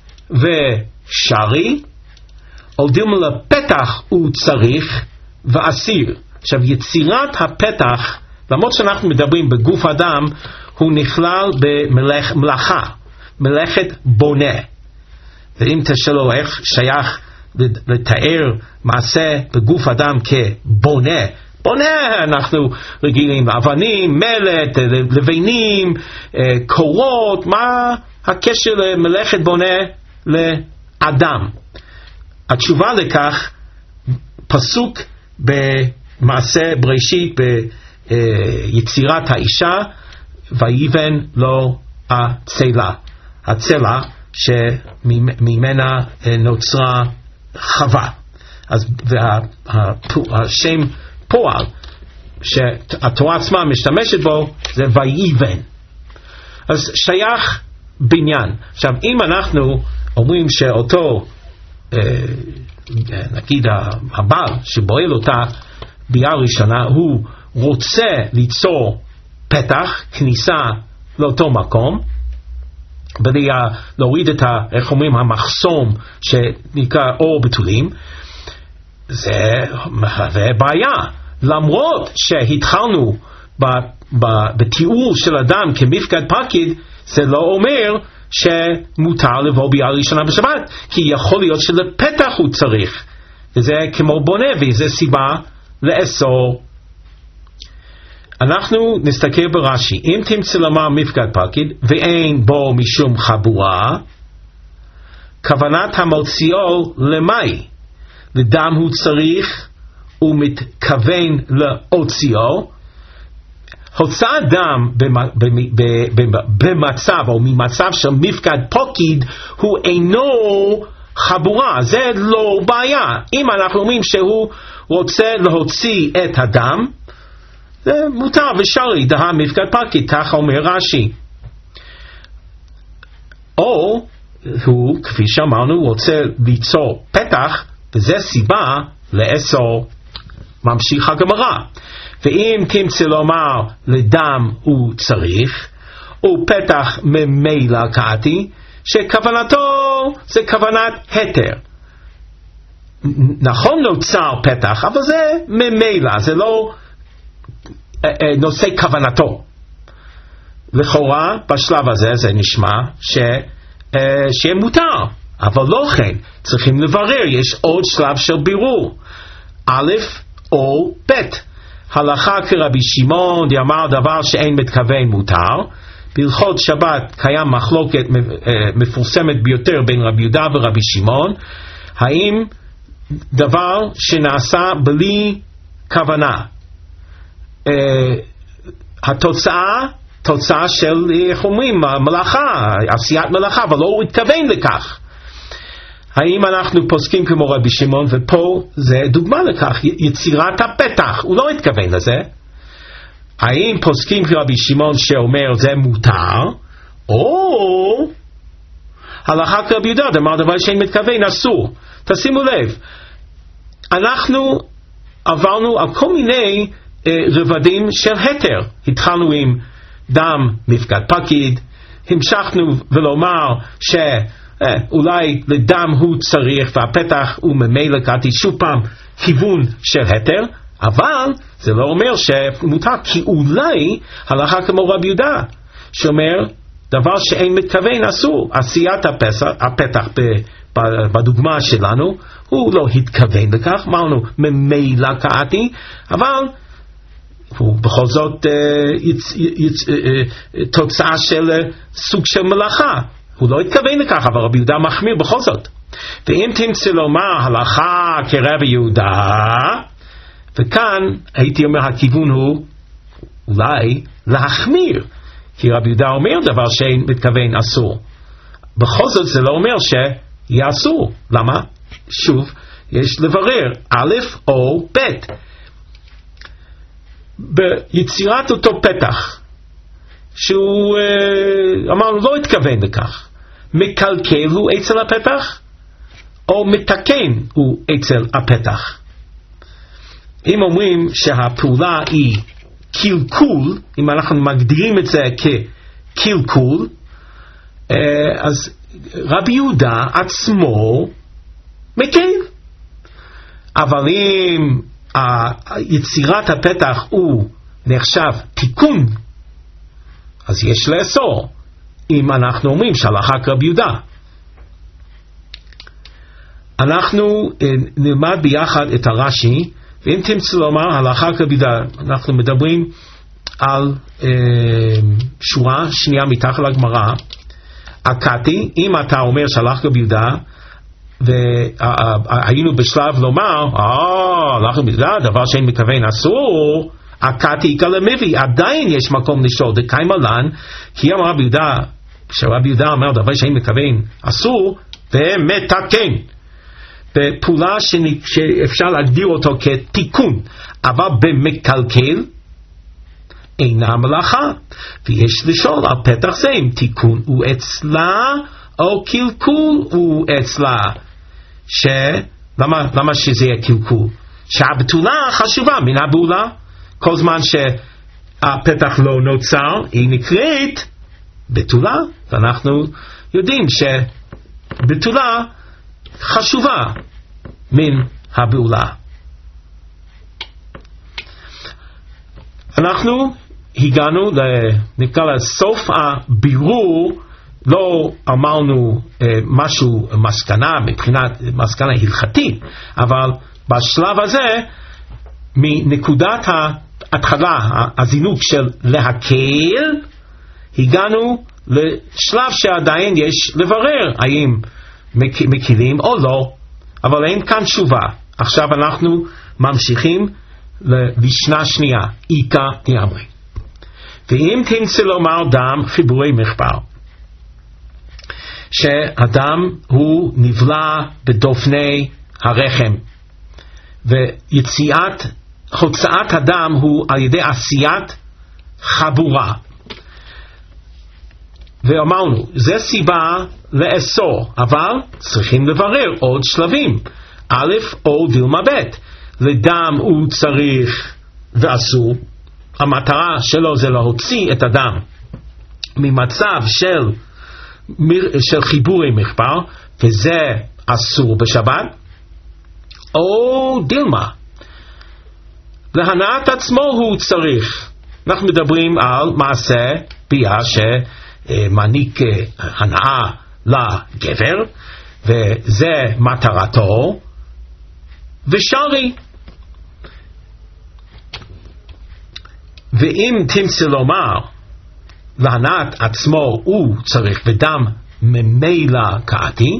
ושרי, או דילמה לפתח הוא צריך ואסיר. עכשיו, יצירת הפתח, למרות שאנחנו מדברים בגוף אדם, הוא נכלל במלאכה, מלאכת בונה. ואם תשאלו איך שייך לתאר מעשה בגוף אדם כבונה, בונה אנחנו רגילים, אבנים, מלט, לבנים, קורות, מה הקשר למלאכת בונה לאדם? התשובה לכך, פסוק במעשה בראשית ביצירת האישה, ויבן לו הצלה, הצלה שממנה נוצרה חווה. אז והשם פועל שהתורה עצמה משתמשת בו זה ויבן. אז שייך בניין. עכשיו אם אנחנו אומרים שאותו אה, נגיד הבעל שבועל אותה ביאה ראשונה, הוא רוצה ליצור פתח כניסה לאותו מקום, בלי להוריד את ה, איך אומרים, המחסום שנקרא אור בתולים, זה מהווה בעיה. למרות שהתחלנו ב, ב, בתיאור של אדם כמפקד פקיד, זה לא אומר שמותר לבוא ביאה ראשונה בשבת, כי יכול להיות שלפתח הוא צריך, וזה כמו בונה, וזה סיבה לאסור. אנחנו נסתכל ברש"י, אם תמצא לומר מפקד פקיד ואין בו משום חבורה, כוונת המוציאו למאי, לדם הוא צריך ומתכוון להוציאו. הוצאת דם במצב או ממצב של מפקד פקיד הוא אינו חבורה, זה לא בעיה. אם אנחנו אומרים שהוא רוצה להוציא את הדם, זה מותר ושרי, דה מפקד פקיד, כך אומר רש"י. או הוא, כפי שאמרנו, רוצה ליצור פתח, וזה סיבה לאסור ממשיך הגמרא. ואם תמצא לומר לדם הוא צריך, הוא פתח ממילא קעתי, שכוונתו זה כוונת היתר. נכון נוצר פתח, אבל זה ממילא, זה לא נושא כוונתו. לכאורה בשלב הזה זה נשמע ש, שיהיה מותר, אבל לא כן, צריכים לברר, יש עוד שלב של בירור, א' או ב'. הלכה כרבי שמעון דאמר דבר שאין מתכוון מותר. בהלכות שבת קיים מחלוקת מפורסמת ביותר בין רבי יהודה ורבי שמעון, האם דבר שנעשה בלי כוונה, התוצאה תוצאה של, איך אומרים, מלאכה, עשיית מלאכה, אבל לא הוא התכוון לכך, האם אנחנו פוסקים כמו רבי שמעון? ופה זה דוגמה לכך, יצירת הפתח, הוא לא התכוון לזה. האם פוסקים כרבי שמעון שאומר זה מותר, או הלכה כרבי יהודה דאמר דבר שאין מתכוון אסור. תשימו לב, אנחנו עברנו על כל מיני אה, רבדים של היתר. התחלנו עם דם מפקד פקיד, המשכנו ולומר ש אה, אולי לדם הוא צריך והפתח הוא ממילא קעתי, שוב פעם כיוון של היתר, אבל זה לא אומר שמותר, כי אולי הלכה כמו רבי יהודה שאומר דבר שאין מתכוון אסור. עשיית הפסח, הפתח בדוגמה שלנו הוא לא התכוון לכך, אמרנו ממילא קעתי, אבל הוא בכל זאת יצ, יצ, תוצאה של סוג של מלאכה, הוא לא התכוון לכך, אבל רבי יהודה מחמיר בכל זאת. ואם תמצא לומר הלכה כרבי יהודה, וכאן הייתי אומר הכיוון הוא אולי להחמיר, כי רבי יהודה אומר דבר שאין מתכוון אסור, בכל זאת זה לא אומר שיהיה אסור. למה? שוב יש לברר א' או ב'. ביצירת אותו פתח שהוא אמרנו לא התכוון לכך, מקלקל הוא אצל הפתח או מתקן הוא אצל הפתח? אם אומרים שהפעולה היא קלקול, אם אנחנו מגדירים את זה כקלקול, אז רבי יהודה עצמו מקל. אבל אם יצירת הפתח הוא נחשב תיקון, אז יש לאסור, אם אנחנו אומרים שהלכה כרבי יהודה. אנחנו נלמד ביחד את הרש"י, ואם תמצא לומר הלכה כרבי יהודה, אנחנו מדברים על אה, שורה שנייה מתחת לגמרא, הקעתי, אם אתה אומר שהלכה כרבי יהודה, והיינו בשלב לומר, אה, הלכה כרבי יהודה, דבר שאין מתכוון אסור, הקעתי איכא למביא, עדיין יש מקום לשאול, דקיימא לן, כי אמר רבי יהודה, כשרבי יהודה אומר דבר שאין מתכוון אסור, ומתקן. בפעולה שאפשר להגדיר אותו כתיקון, אבל במקלקל אינה מלאכה, ויש לשאול על פתח זה אם תיקון הוא אצלה או קלקול הוא אצלה. ש... למה, למה שזה יהיה קלקול? שהבתולה חשובה מן הבעולה, כל זמן שהפתח לא נוצר היא נקראת בתולה, ואנחנו יודעים שבתולה חשובה מן הבעולה. אנחנו הגענו נקרא לסוף הבירור, לא אמרנו אה, משהו מסקנה מבחינת מסקנה הלכתית, אבל בשלב הזה מנקודת ההתחלה, הזינוק של להקל, הגענו לשלב שעדיין יש לברר האם מקילים או לא, אבל אין כאן תשובה. עכשיו אנחנו ממשיכים למשנה שנייה, איכא דאמרי. ואם תמצא לומר דם חיבורי מחבר, שהדם הוא נבלע בדופני הרחם, ויציאת הוצאת הדם הוא על ידי עשיית חבורה, ואמרנו זה סיבה לאסור, אבל צריכים לברר עוד שלבים, א' או דילמה ב'. לדם הוא צריך ואסור. המטרה שלו זה להוציא את הדם ממצב של, של חיבורי מחבר, וזה אסור בשבת. או דילמה, להנאת עצמו הוא צריך. אנחנו מדברים על מעשה ביה שמעניק הנאה לגבר, וזה מטרתו, ושרי. ואם תמצא לומר להנאת עצמו הוא צריך ודם ממילא קעתי,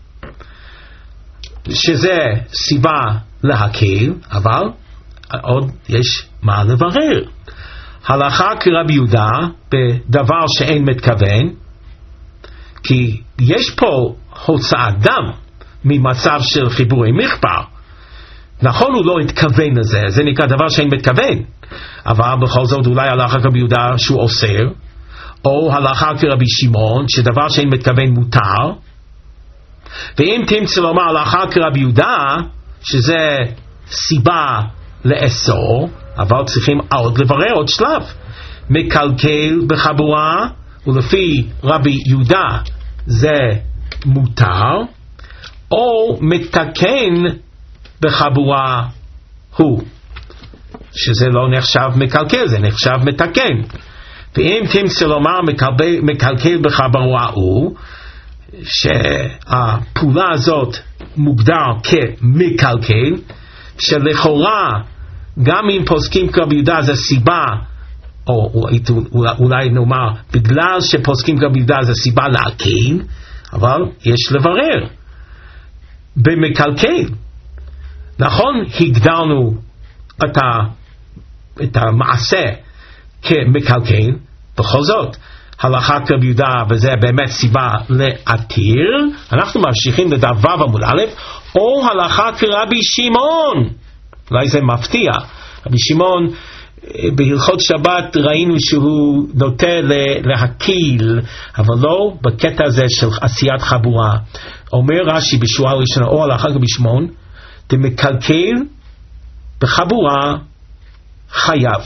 שזה סיבה להקל, אבל עוד יש מה לברר. הלכה כרבי יהודה בדבר שאין מתכוון, כי יש פה הוצאת דם ממצב של חיבורי מחבר. נכון, הוא לא התכוון לזה, זה נקרא דבר שאין מתכוון, אבל בכל זאת אולי הלכה כרבי יהודה שהוא אוסר, או הלכה כרבי שמעון שדבר שאין מתכוון מותר. ואם תמצא לומר הלכה כרבי יהודה שזה סיבה לאסור, אבל צריכים עוד לברר עוד שלב. מקלקל בחבורה, ולפי רבי יהודה זה מותר, או מתקן בחבורה הוא, שזה לא נחשב מקלקל, זה נחשב מתקן. ואם תמצא לומר מקלקל, מקלקל בחבורה הוא, שהפעולה הזאת מוגדר כמקלקל, שלכאורה גם אם פוסקים כרבי יהודה זה סיבה, או אולי נאמר בגלל שפוסקים כרבי יהודה זה סיבה להקל, אבל יש לברר. במקלקל, נכון, הגדרנו את, ה, את המעשה כמקלקל, בכל זאת הלכה כרבי יהודה וזה באמת סיבה להתיר. אנחנו ממשיכים לדבר עמוד א', או הלכה כרבי שמעון. אולי זה מפתיע, רבי שמעון בהלכות שבת ראינו שהוא נוטה להקיל, אבל לא בקטע הזה של עשיית חבורה. אומר רש"י בשורה הראשונה, או הלכה כרבי שמעון, דמקלקל בחבורה חייב.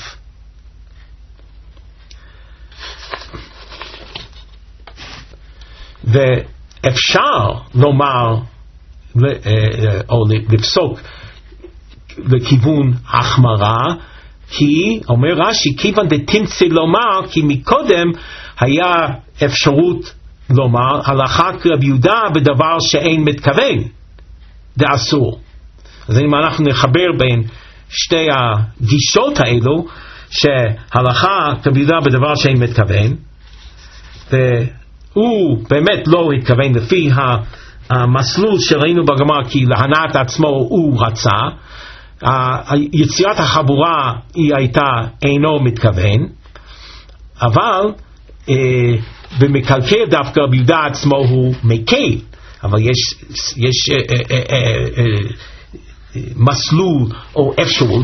ואפשר לומר או לפסוק לכיוון החמרה, כי אומר רש"י כיוון דתמצא לומר, כי מקודם היה אפשרות לומר הלכה כרבי יהודה בדבר שאין מתכוון, זה אסור. אז אם אנחנו נחבר בין שתי הגישות האלו, שהלכה כרבי יהודה בדבר שאין מתכוון, והוא באמת לא התכוון לפי המסלול שראינו בגמרא, כי להנאת עצמו הוא רצה, יצירת החבורה היא הייתה אינו מתכוון, אבל אה, במקלקל דווקא רבי יהודה עצמו הוא מקל, אבל יש, יש אה, אה, אה, אה, אה, מסלול או אפשרות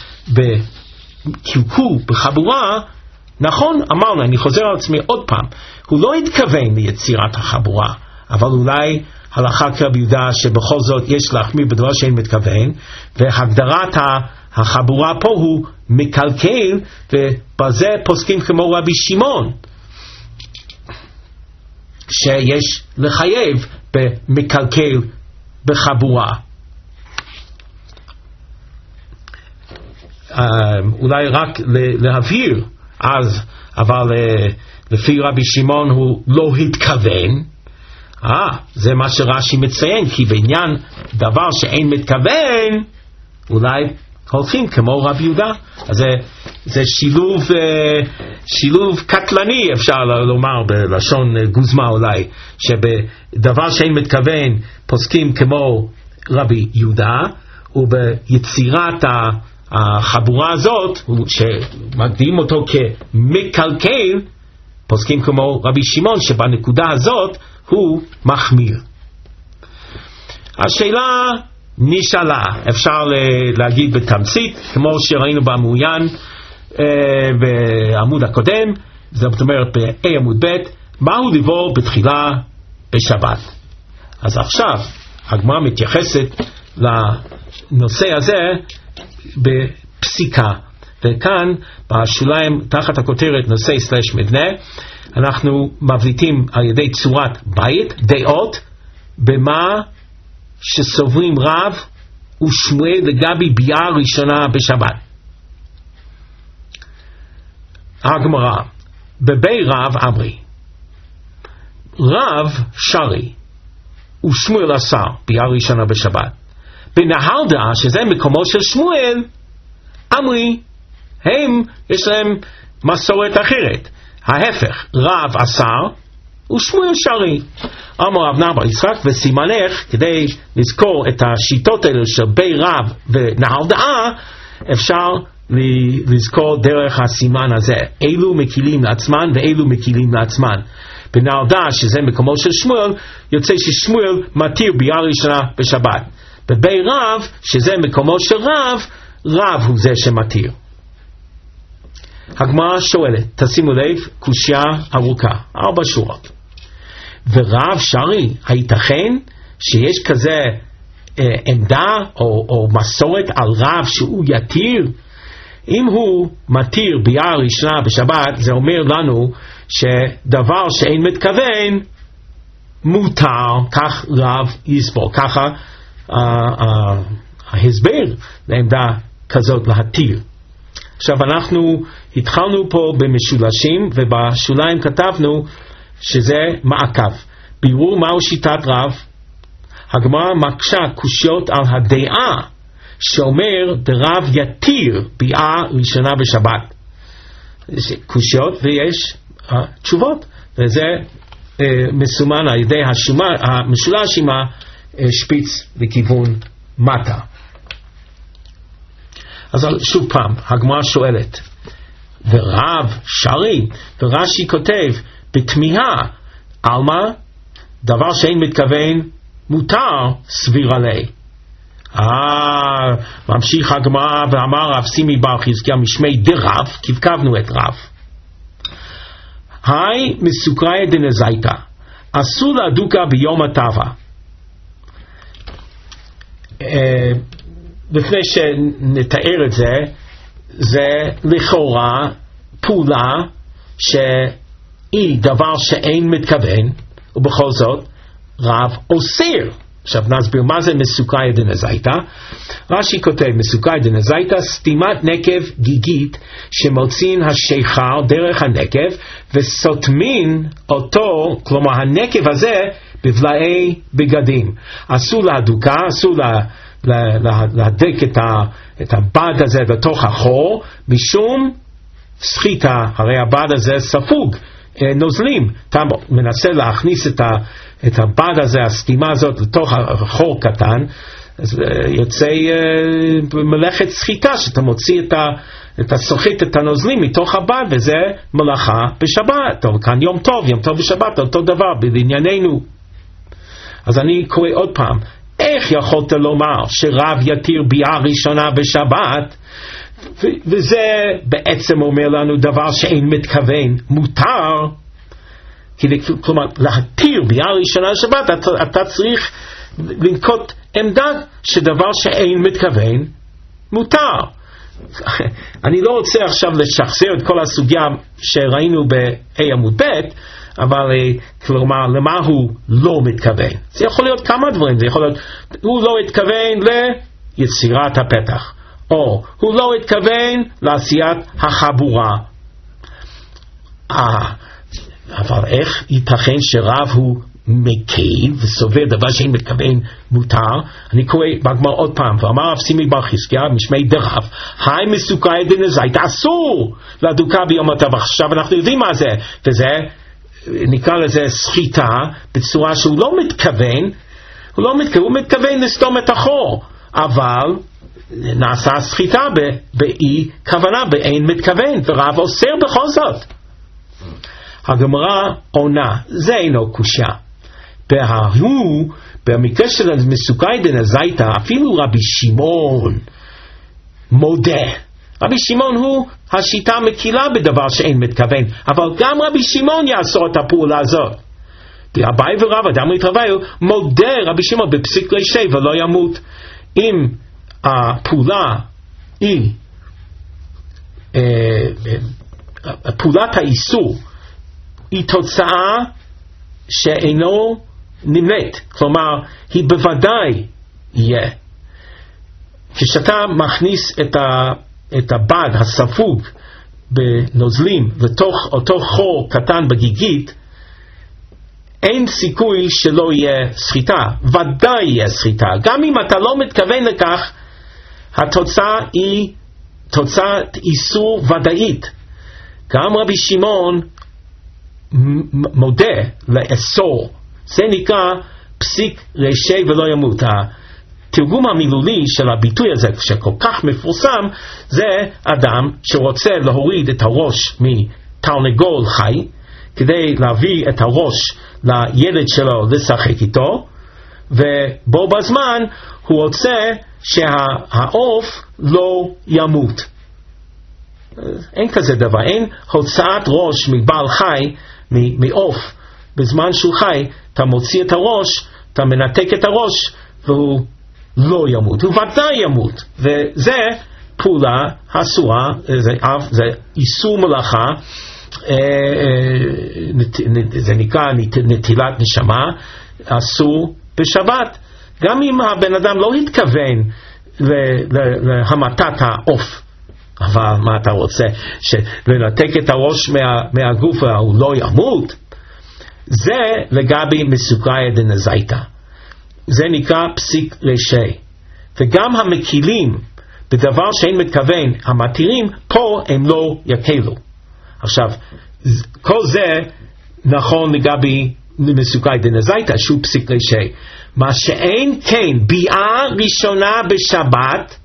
שבקלקול בחבורה, נכון, אמרנו, אני חוזר על עצמי עוד פעם, הוא לא התכוון ליצירת החבורה, אבל אולי הלכה כרבי יהודה שבכל זאת יש להחמיר בדבר שאין מתכוון, והגדרת החבורה פה הוא מקלקל, ובזה פוסקים כמו רבי שמעון שיש לחייב במקלקל בחבורה. אולי רק להבהיר אז, אבל לפי רבי שמעון הוא לא התכוון. אה, זה מה שרש"י מציין, כי בעניין דבר שאין מתכוון, אולי הולכים כמו רבי יהודה. אז זה, זה שילוב, שילוב קטלני, אפשר לומר בלשון גוזמה אולי, שבדבר שאין מתכוון פוסקים כמו רבי יהודה, וביצירת החבורה הזאת, שמגדירים אותו כמקלקל, פוסקים כמו רבי שמעון, שבנקודה הזאת הוא מחמיר. השאלה נשאלה, אפשר להגיד בתמצית, כמו שראינו במעוין בעמוד הקודם, זאת אומרת ב-A עמוד ב', מהו לבוא בתחילה בשבת. אז עכשיו הגמרא מתייחסת לנושא הזה בפסיקה. וכאן בשוליים תחת הכותרת נושא סלש מבנה אנחנו מבליטים על ידי צורת בית דעות במה שסוברים רב ושמואל לגבי ביאה ראשונה בשבת. הגמרא בבי רב אמרי רב שרי ושמואל אסר ביאה ראשונה בשבת. בנהרדה שזה מקומו של שמואל אמרי הם יש להם מסורת אחרת. ההפך רב אסר ושמואל שרי. אמר רב נחמן יצחק וסימנך כדי לזכור את השיטות האלה של בי רב ונהרדה אפשר לזכור דרך הסימן הזה אילו מקילים לעצמן ואילו מקילים לעצמן. בנהרדה שזה מקומו של שמואל יוצא ששמואל מתיר ביאה ראשונה בשבת. בבי רב שזה מקומו של רב רב הוא זה שמתיר. הגמרא שואלת, תשימו לב, קושיה ארוכה, ארבע שורות. ורב שרי, הייתכן שיש כזה אה, עמדה או, או מסורת על רב שהוא יתיר? אם הוא מתיר ביאה ראשונה בשבת, זה אומר לנו שדבר שאין מתכוון מותר, כך רב יסבור. ככה אה, אה, ההסבר לעמדה כזאת להתיר. עכשיו אנחנו התחלנו פה במשולשים ובשוליים כתבנו שזה מעקב. בירור מהו שיטת רב. הגמרא מקשה קושיות על הדעה שאומר דרב יתיר ביאה ראשונה בשבת. יש קושיות ויש uh, תשובות וזה uh, מסומן על ידי השומה, המשולש עם השפיץ לכיוון מטה. אז שוב פעם, הגמרא שואלת, ורב שרי, ורש"י כותב, בתמיהה, עלמא, דבר שאין מתכוון, מותר סביר עלי. אה, ממשיך הגמרא ואמר רב סימי בר חזקיה משמי דרב, כבקבנו את רב. היי מסוקראי דנזייתא, אסור להדוקה ביום הטבע. אה, לפני שנתאר את זה, זה לכאורה פעולה שהיא דבר שאין מתכוון, ובכל זאת רב אוסר. עכשיו נסביר מה זה מסוקאי דנזייתא. רש"י כותב מסוקאי דנזייתא סתימת נקב גיגית שמוצאים השיכר דרך הנקב וסותמים אותו, כלומר הנקב הזה בבלעי בגדים. אסור להדוקה, אסור לה להדק את, ה, את הבד הזה בתוך החור משום סחיטה. הרי הבד הזה ספוג נוזלים, אתה מנסה להכניס את, ה, את הבד הזה, הסתימה הזאת לתוך החור קטן, אז יוצא מלאכת סחיטה שאתה מוציא את, ה, את הסוחית, את הנוזלים מתוך הבד, וזה מלאכה בשבת. או כאן יום טוב, יום טוב בשבת, אותו דבר בענייננו. אז אני קורא עוד פעם, איך יכולת לומר שרב יתיר ביאה ראשונה בשבת? ו- וזה בעצם אומר לנו דבר שאין מתכוון מותר. כלומר להתיר ביאה ראשונה בשבת אתה, אתה צריך לנקוט עמדה שדבר שאין מתכוון מותר. אני לא רוצה עכשיו לשחזר את כל הסוגיה שראינו ב-A עמוד ב', אבל כלומר למה הוא לא מתכוון. זה יכול להיות כמה דברים. זה יכול להיות הוא לא התכוון ליצירת הפתח, או הוא לא התכוון לעשיית החבורה. אה, אבל איך ייתכן שרב הוא מקל וסובר דבר שאין מתכוון מותר? אני קורא בגמרא עוד פעם, ואמר רב סימי בר חזקיה משמי דרב, היי מסוקאי דנזייתא, אסור להדוקה ביום הטבע. עכשיו אנחנו יודעים מה זה, וזה נקרא לזה סחיטה בצורה שהוא לא מתכוון, הוא לא מתכוון, הוא מתכוון לסתום את החור, אבל נעשה סחיטה באי כוונה, באין מתכוון, ורב אוסר בכל זאת. הגמרא עונה, זה אינו קושיה. בהוא, במקרה של מסוקאי דנזייתא, אפילו רבי שמעון מודה. רבי שמעון הוא השיטה מקילה בדבר שאין מתכוון, אבל גם רבי שמעון יעשור את הפעולה הזאת. אביי ורבא דאמרי תרוויו, מודה רבי שמעון בפסיק לישי ולא ימות. אם הפעולה היא, פעולת האיסור היא תוצאה שאינו נמנית, כלומר היא בוודאי יהיה. כשאתה מכניס את, ה, את הבד הספוג בנוזלים לתוך אותו חור קטן בגיגית, אין סיכוי שלא יהיה סחיטה, ודאי יהיה סחיטה. גם אם אתה לא מתכוון לכך, התוצאה היא תוצאת איסור ודאית. גם רבי שמעון מודה לאסור. זה נקרא פסיק רשי ולא ימות. התרגום המילולי של הביטוי הזה שכל כך מפורסם, זה אדם שרוצה להוריד את הראש מתרנגול חי כדי להביא את הראש לילד שלו לשחק איתו, ובו בזמן הוא רוצה שהעוף לא ימות. אין כזה דבר, אין הוצאת ראש מבעל חי, מעוף, בזמן שהוא חי. אתה מוציא את הראש, אתה מנתק את הראש והוא לא ימות, הוא ודאי ימות. וזה פעולה אסורה, זה, זה איסור מלאכה, זה נקרא נטילת נשמה, אסור בשבת. גם אם הבן אדם לא התכוון להמתת העוף, אבל מה אתה רוצה, שלנתק את הראש מה, מהגוף הוא לא ימות? זה לגבי מסוקראיה דנזייתא, זה נקרא פסיק רשי. וגם המקילים בדבר שאין מתכוון, המתירים, פה הם לא יקלו. עכשיו, כל זה נכון לגבי מסוקראיה דנזייתא, שהוא פסיק רשי. מה שאין כן, ביאה ראשונה בשבת,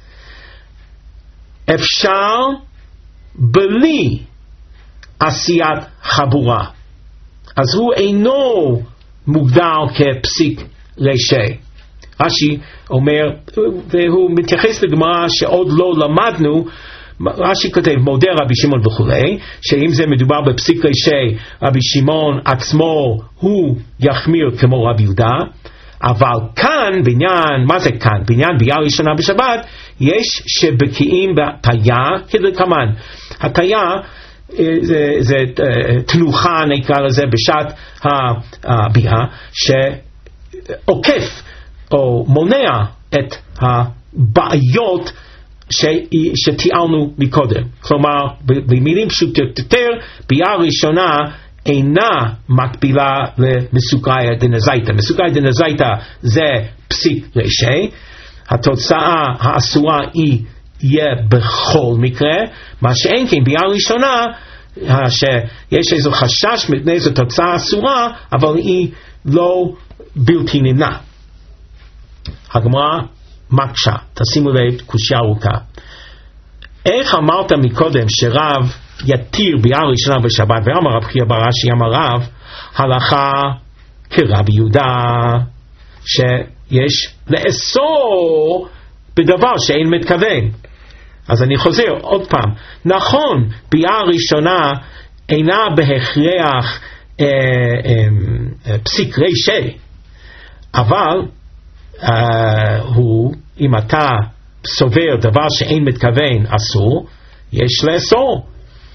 אפשר בלי עשיית חבורה, אז הוא אינו מוגדר כפסיק רשי. רש"י אומר, והוא מתייחס לגמרא שעוד לא למדנו, רש"י כותב, מודה רבי שמעון וכולי, שאם זה מדובר בפסיק רשי, רבי שמעון עצמו הוא יחמיר כמו רבי יהודה, אבל כאן בעניין, מה זה כאן? בעניין ביאה ראשונה בשבת, יש שבקיאים בהטיה כדלקמן. הטיה זה, זה תנוחה נקרא לזה בשעת הביאה, שעוקף או מונע את הבעיות שתיארנו מקודם. כלומר, במילים פשוטות יותר, ביאה ראשונה אינה מקבילה למסוקראיה דנזייתא. מסוקראיה דנזייתא זה פסיק רשי, התוצאה האסורה היא יהיה בכל מקרה, מה שאין כן ביאה ראשונה, שיש איזו חשש מפני איזו תוצאה אסורה, אבל היא לא בלתי נמנע. הגמרא מקשה, תשימו לב, קושיה ארוכה. איך אמרת מקודם שרב יתיר ביאה ראשונה בשבת, ואמר רב חייא בר אשי אמר רב, הלכה כרבי יהודה, שיש לאסור בדבר שאין מתכוון. אז אני חוזר עוד פעם, נכון, ביאה ראשונה אינה בהכרח אה, אה, פסיק רשי, אבל אה, הוא, אם אתה סובר דבר שאין מתכוון אסור, יש לאסור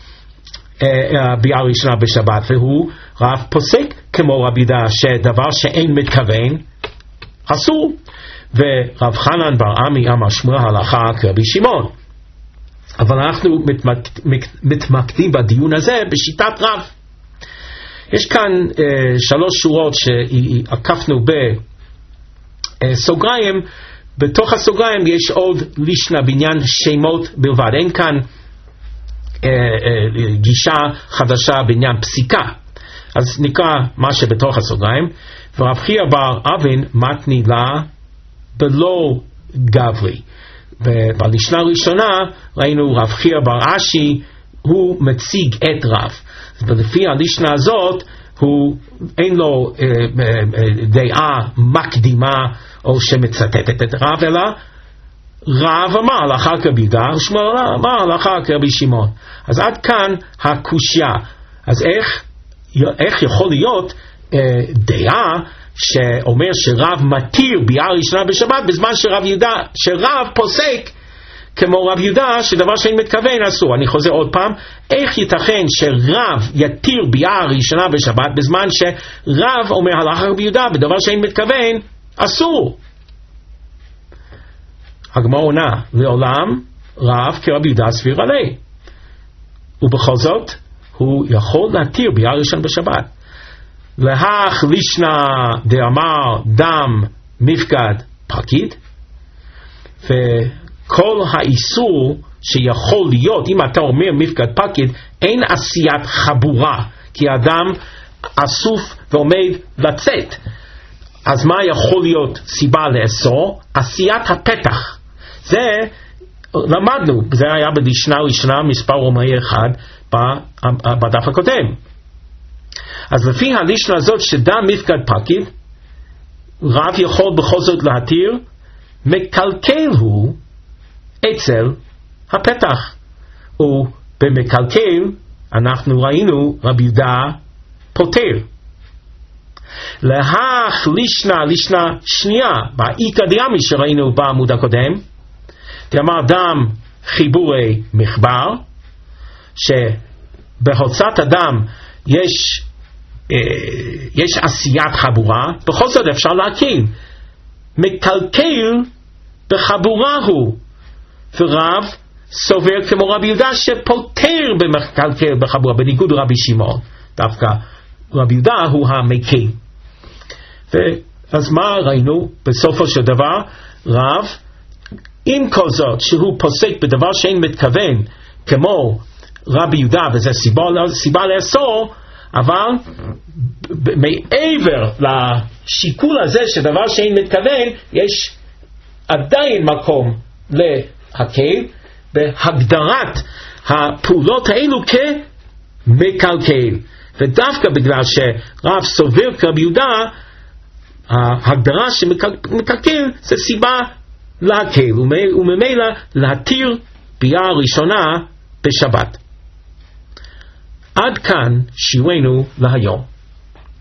ביאה ראשונה בשבת, והוא רב פוסק כמו רבי יהודה שדבר שאין מתכוון אסור. ורב חנן בר עמי אמר שמוע הלכה כרבי שמעון. אבל אנחנו מתמקדים בדיון הזה בשיטת רב. יש כאן אה, שלוש שורות שעקפנו בסוגריים. בתוך הסוגריים יש עוד לישנה בעניין שמות בלבד, אין כאן אה, אה, גישה חדשה בעניין פסיקה. אז נקרא מה שבתוך הסוגריים. ורב חייא בר אבן מתני לה בלא גברי. בלישנה הראשונה ראינו רב חייא בר אשי הוא מציג את רב, ולפי הלישנה הזאת הוא אין לו אה, אה, דעה מקדימה או שמצטטת את רב, אלא רב אמר לאחר כרבי יהודה, שמואל אמר לאחר כרבי שמעון. אז עד כאן הקושיה. אז איך, איך יכול להיות אה, דעה שאומר שרב מתיר ביאה ראשונה בשבת, בזמן שרב יהודה, שרב פוסק כמו רב יהודה שדבר שאין מתכוון אסור. אני חוזר עוד פעם, איך ייתכן שרב יתיר ביאה ראשונה בשבת בזמן שרב אומר הלכה רב יהודה בדבר שאין מתכוון אסור? הגמרא עונה, לעולם רב כרב יהודה סביר עלי, ובכל זאת הוא יכול להתיר ביאה ראשונה בשבת. להך לישנא דאמר דם מפקד פקיד, וכל האיסור שיכול להיות אם אתה אומר מפקד פקיד, אין עשיית חבורה, כי האדם אסוף ועומד לצאת. אז מה יכול להיות סיבה לאסור? עשיית הפתח. זה למדנו, זה היה בלישנה ראשונה מספר רומאי אחד בדף הקודם. אז לפי הלישנה הזאת שדם מפקד פקיד, רב יכול בכל זאת להתיר, מקלקל הוא אצל הפתח. ובמקלקל אנחנו ראינו רב יהודה פותר. להך לישנה, לישנה שנייה, באיקא דיאמי שראינו בעמוד הקודם, דאמר דם חיבורי מחבר, שבהוצאת הדם יש יש עשיית חבורה, בכל זאת אפשר להקים. מקלקל בחבורה הוא, ורב סובר כמו רבי יהודה שפותר במקלקל בחבורה, בניגוד רבי שמעון. דווקא רבי יהודה הוא המקל. ואז מה ראינו? בסופו של דבר רב, עם כל זאת שהוא פוסק בדבר שאין מתכוון כמו רבי יהודה, וזה סיבה, סיבה לאסור, אבל מעבר לשיקול הזה שדבר שאין מתכוון, יש עדיין מקום להקל בהגדרת הפעולות האלו כמקלקל. ודווקא בגלל שרב סובר כרבי יהודה, ההגדרה שמקלקל זה סיבה להקל, וממילא להתיר ביאה ראשונה בשבת. עד כאן שיעורנו להיום.